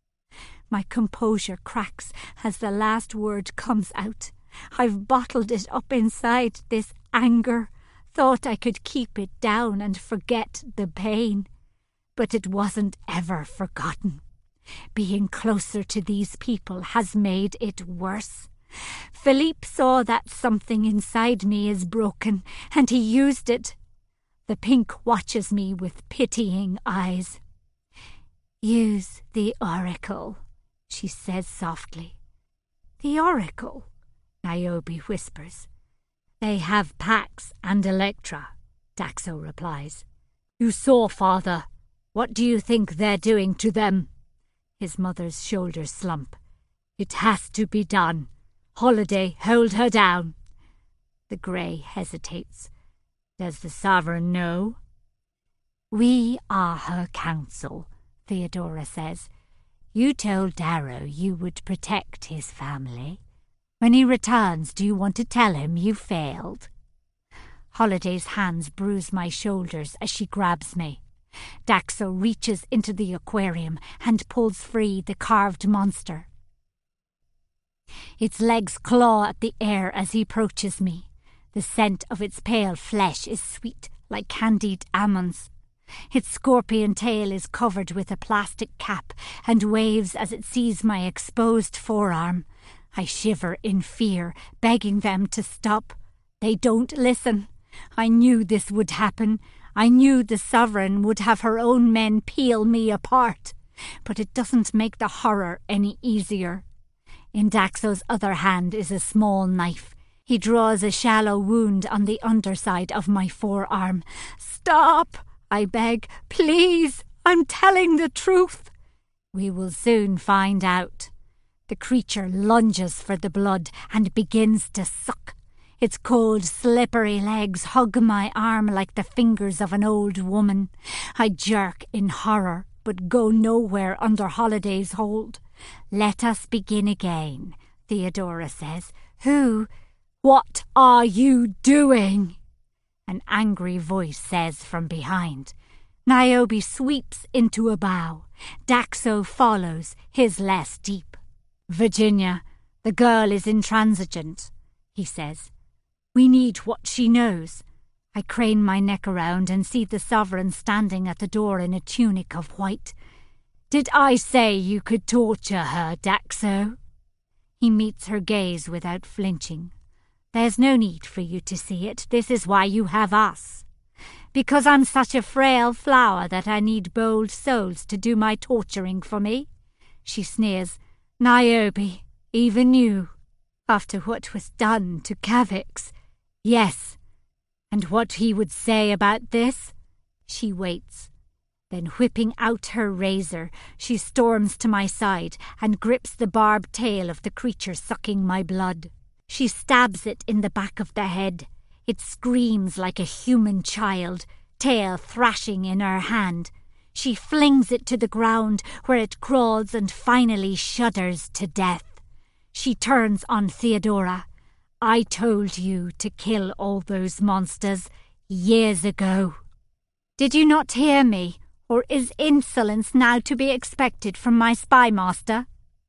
[SPEAKER 1] My composure cracks as the last word comes out. I've bottled it up inside, this anger. Thought I could keep it down and forget the pain. But it wasn't ever forgotten. Being closer to these people has made it worse. Philippe saw that something inside me is broken, and he used it. The pink watches me with pitying eyes. Use the oracle, she says softly. The oracle, Niobe whispers. They have Pax and Electra, Daxo replies. You saw, father. What do you think they're doing to them? His mother's shoulders slump. It has to be done. Holiday, hold her down. The grey hesitates. Does the Sovereign know? We are her counsel, Theodora says. You told Darrow you would protect his family. When he returns, do you want to tell him you failed? Holiday's hands bruise my shoulders as she grabs me. Daxo reaches into the aquarium and pulls free the carved monster. Its legs claw at the air as he approaches me. The scent of its pale flesh is sweet, like candied almonds. Its scorpion tail is covered with a plastic cap and waves as it sees my exposed forearm. I shiver in fear, begging them to stop. They don't listen. I knew this would happen. I knew the Sovereign would have her own men peel me apart. But it doesn't make the horror any easier. In Daxo's other hand is a small knife. He draws a shallow wound on the underside of my forearm. Stop, I beg. Please, I'm telling the truth. We will soon find out. The creature lunges for the blood and begins to suck. Its cold, slippery legs hug my arm like the fingers of an old woman. I jerk in horror, but go nowhere under Holliday's hold. "Let us begin again," Theodora says. "Who? What are you doing?" An angry voice says from behind. Niobe sweeps into a bow. Daxo follows, his less deep. "Virginia, the girl is intransigent," he says. "We need what she knows." I crane my neck around and see the Sovereign standing at the door in a tunic of white. "Did I say you could torture her, Daxo?" He meets her gaze without flinching. "There's no need for you to see it. This is why you have us. Because I'm such a frail flower that I need bold souls to do my torturing for me." She sneers. "Niobe, even you, after what was done to Kavix." "Yes, and what he would say about this?" She waits. Then, whipping out her razor, she storms to my side and grips the barbed tail of the creature sucking my blood. She stabs it in the back of the head. It screams like a human child, tail thrashing in her hand. She flings it to the ground, where it crawls and finally shudders to death. She turns on Theodora. "I told you to kill all those monsters years ago. Did you not hear me, or is insolence now to be expected from my spy master?"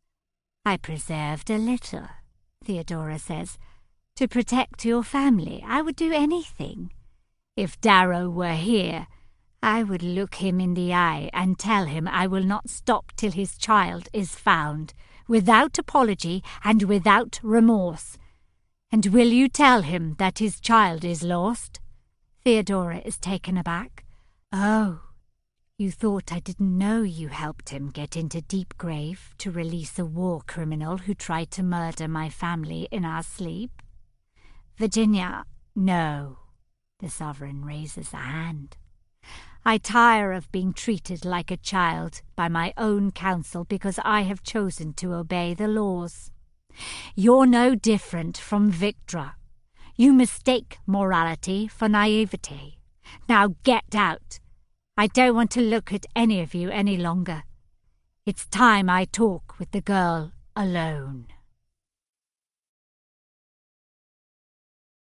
[SPEAKER 1] "I preserved a little," Theodora says. "To protect your family, I would do anything. If Darrow were here, I would look him in the eye and tell him I will not stop till his child is found, without apology and without remorse. And will you tell him that his child is lost?" Theodora is taken aback. "Oh, you thought I didn't know you helped him get into Deepgrave to release a war criminal who tried to murder my family in our sleep?" "Virginia, no." The Sovereign raises a hand. "I tire of being treated like a child by my own council because I have chosen to obey the laws. You're no different from Victra. You mistake morality for naivety. Now get out. I don't want to look at any of you any longer. It's time I talk with the girl alone."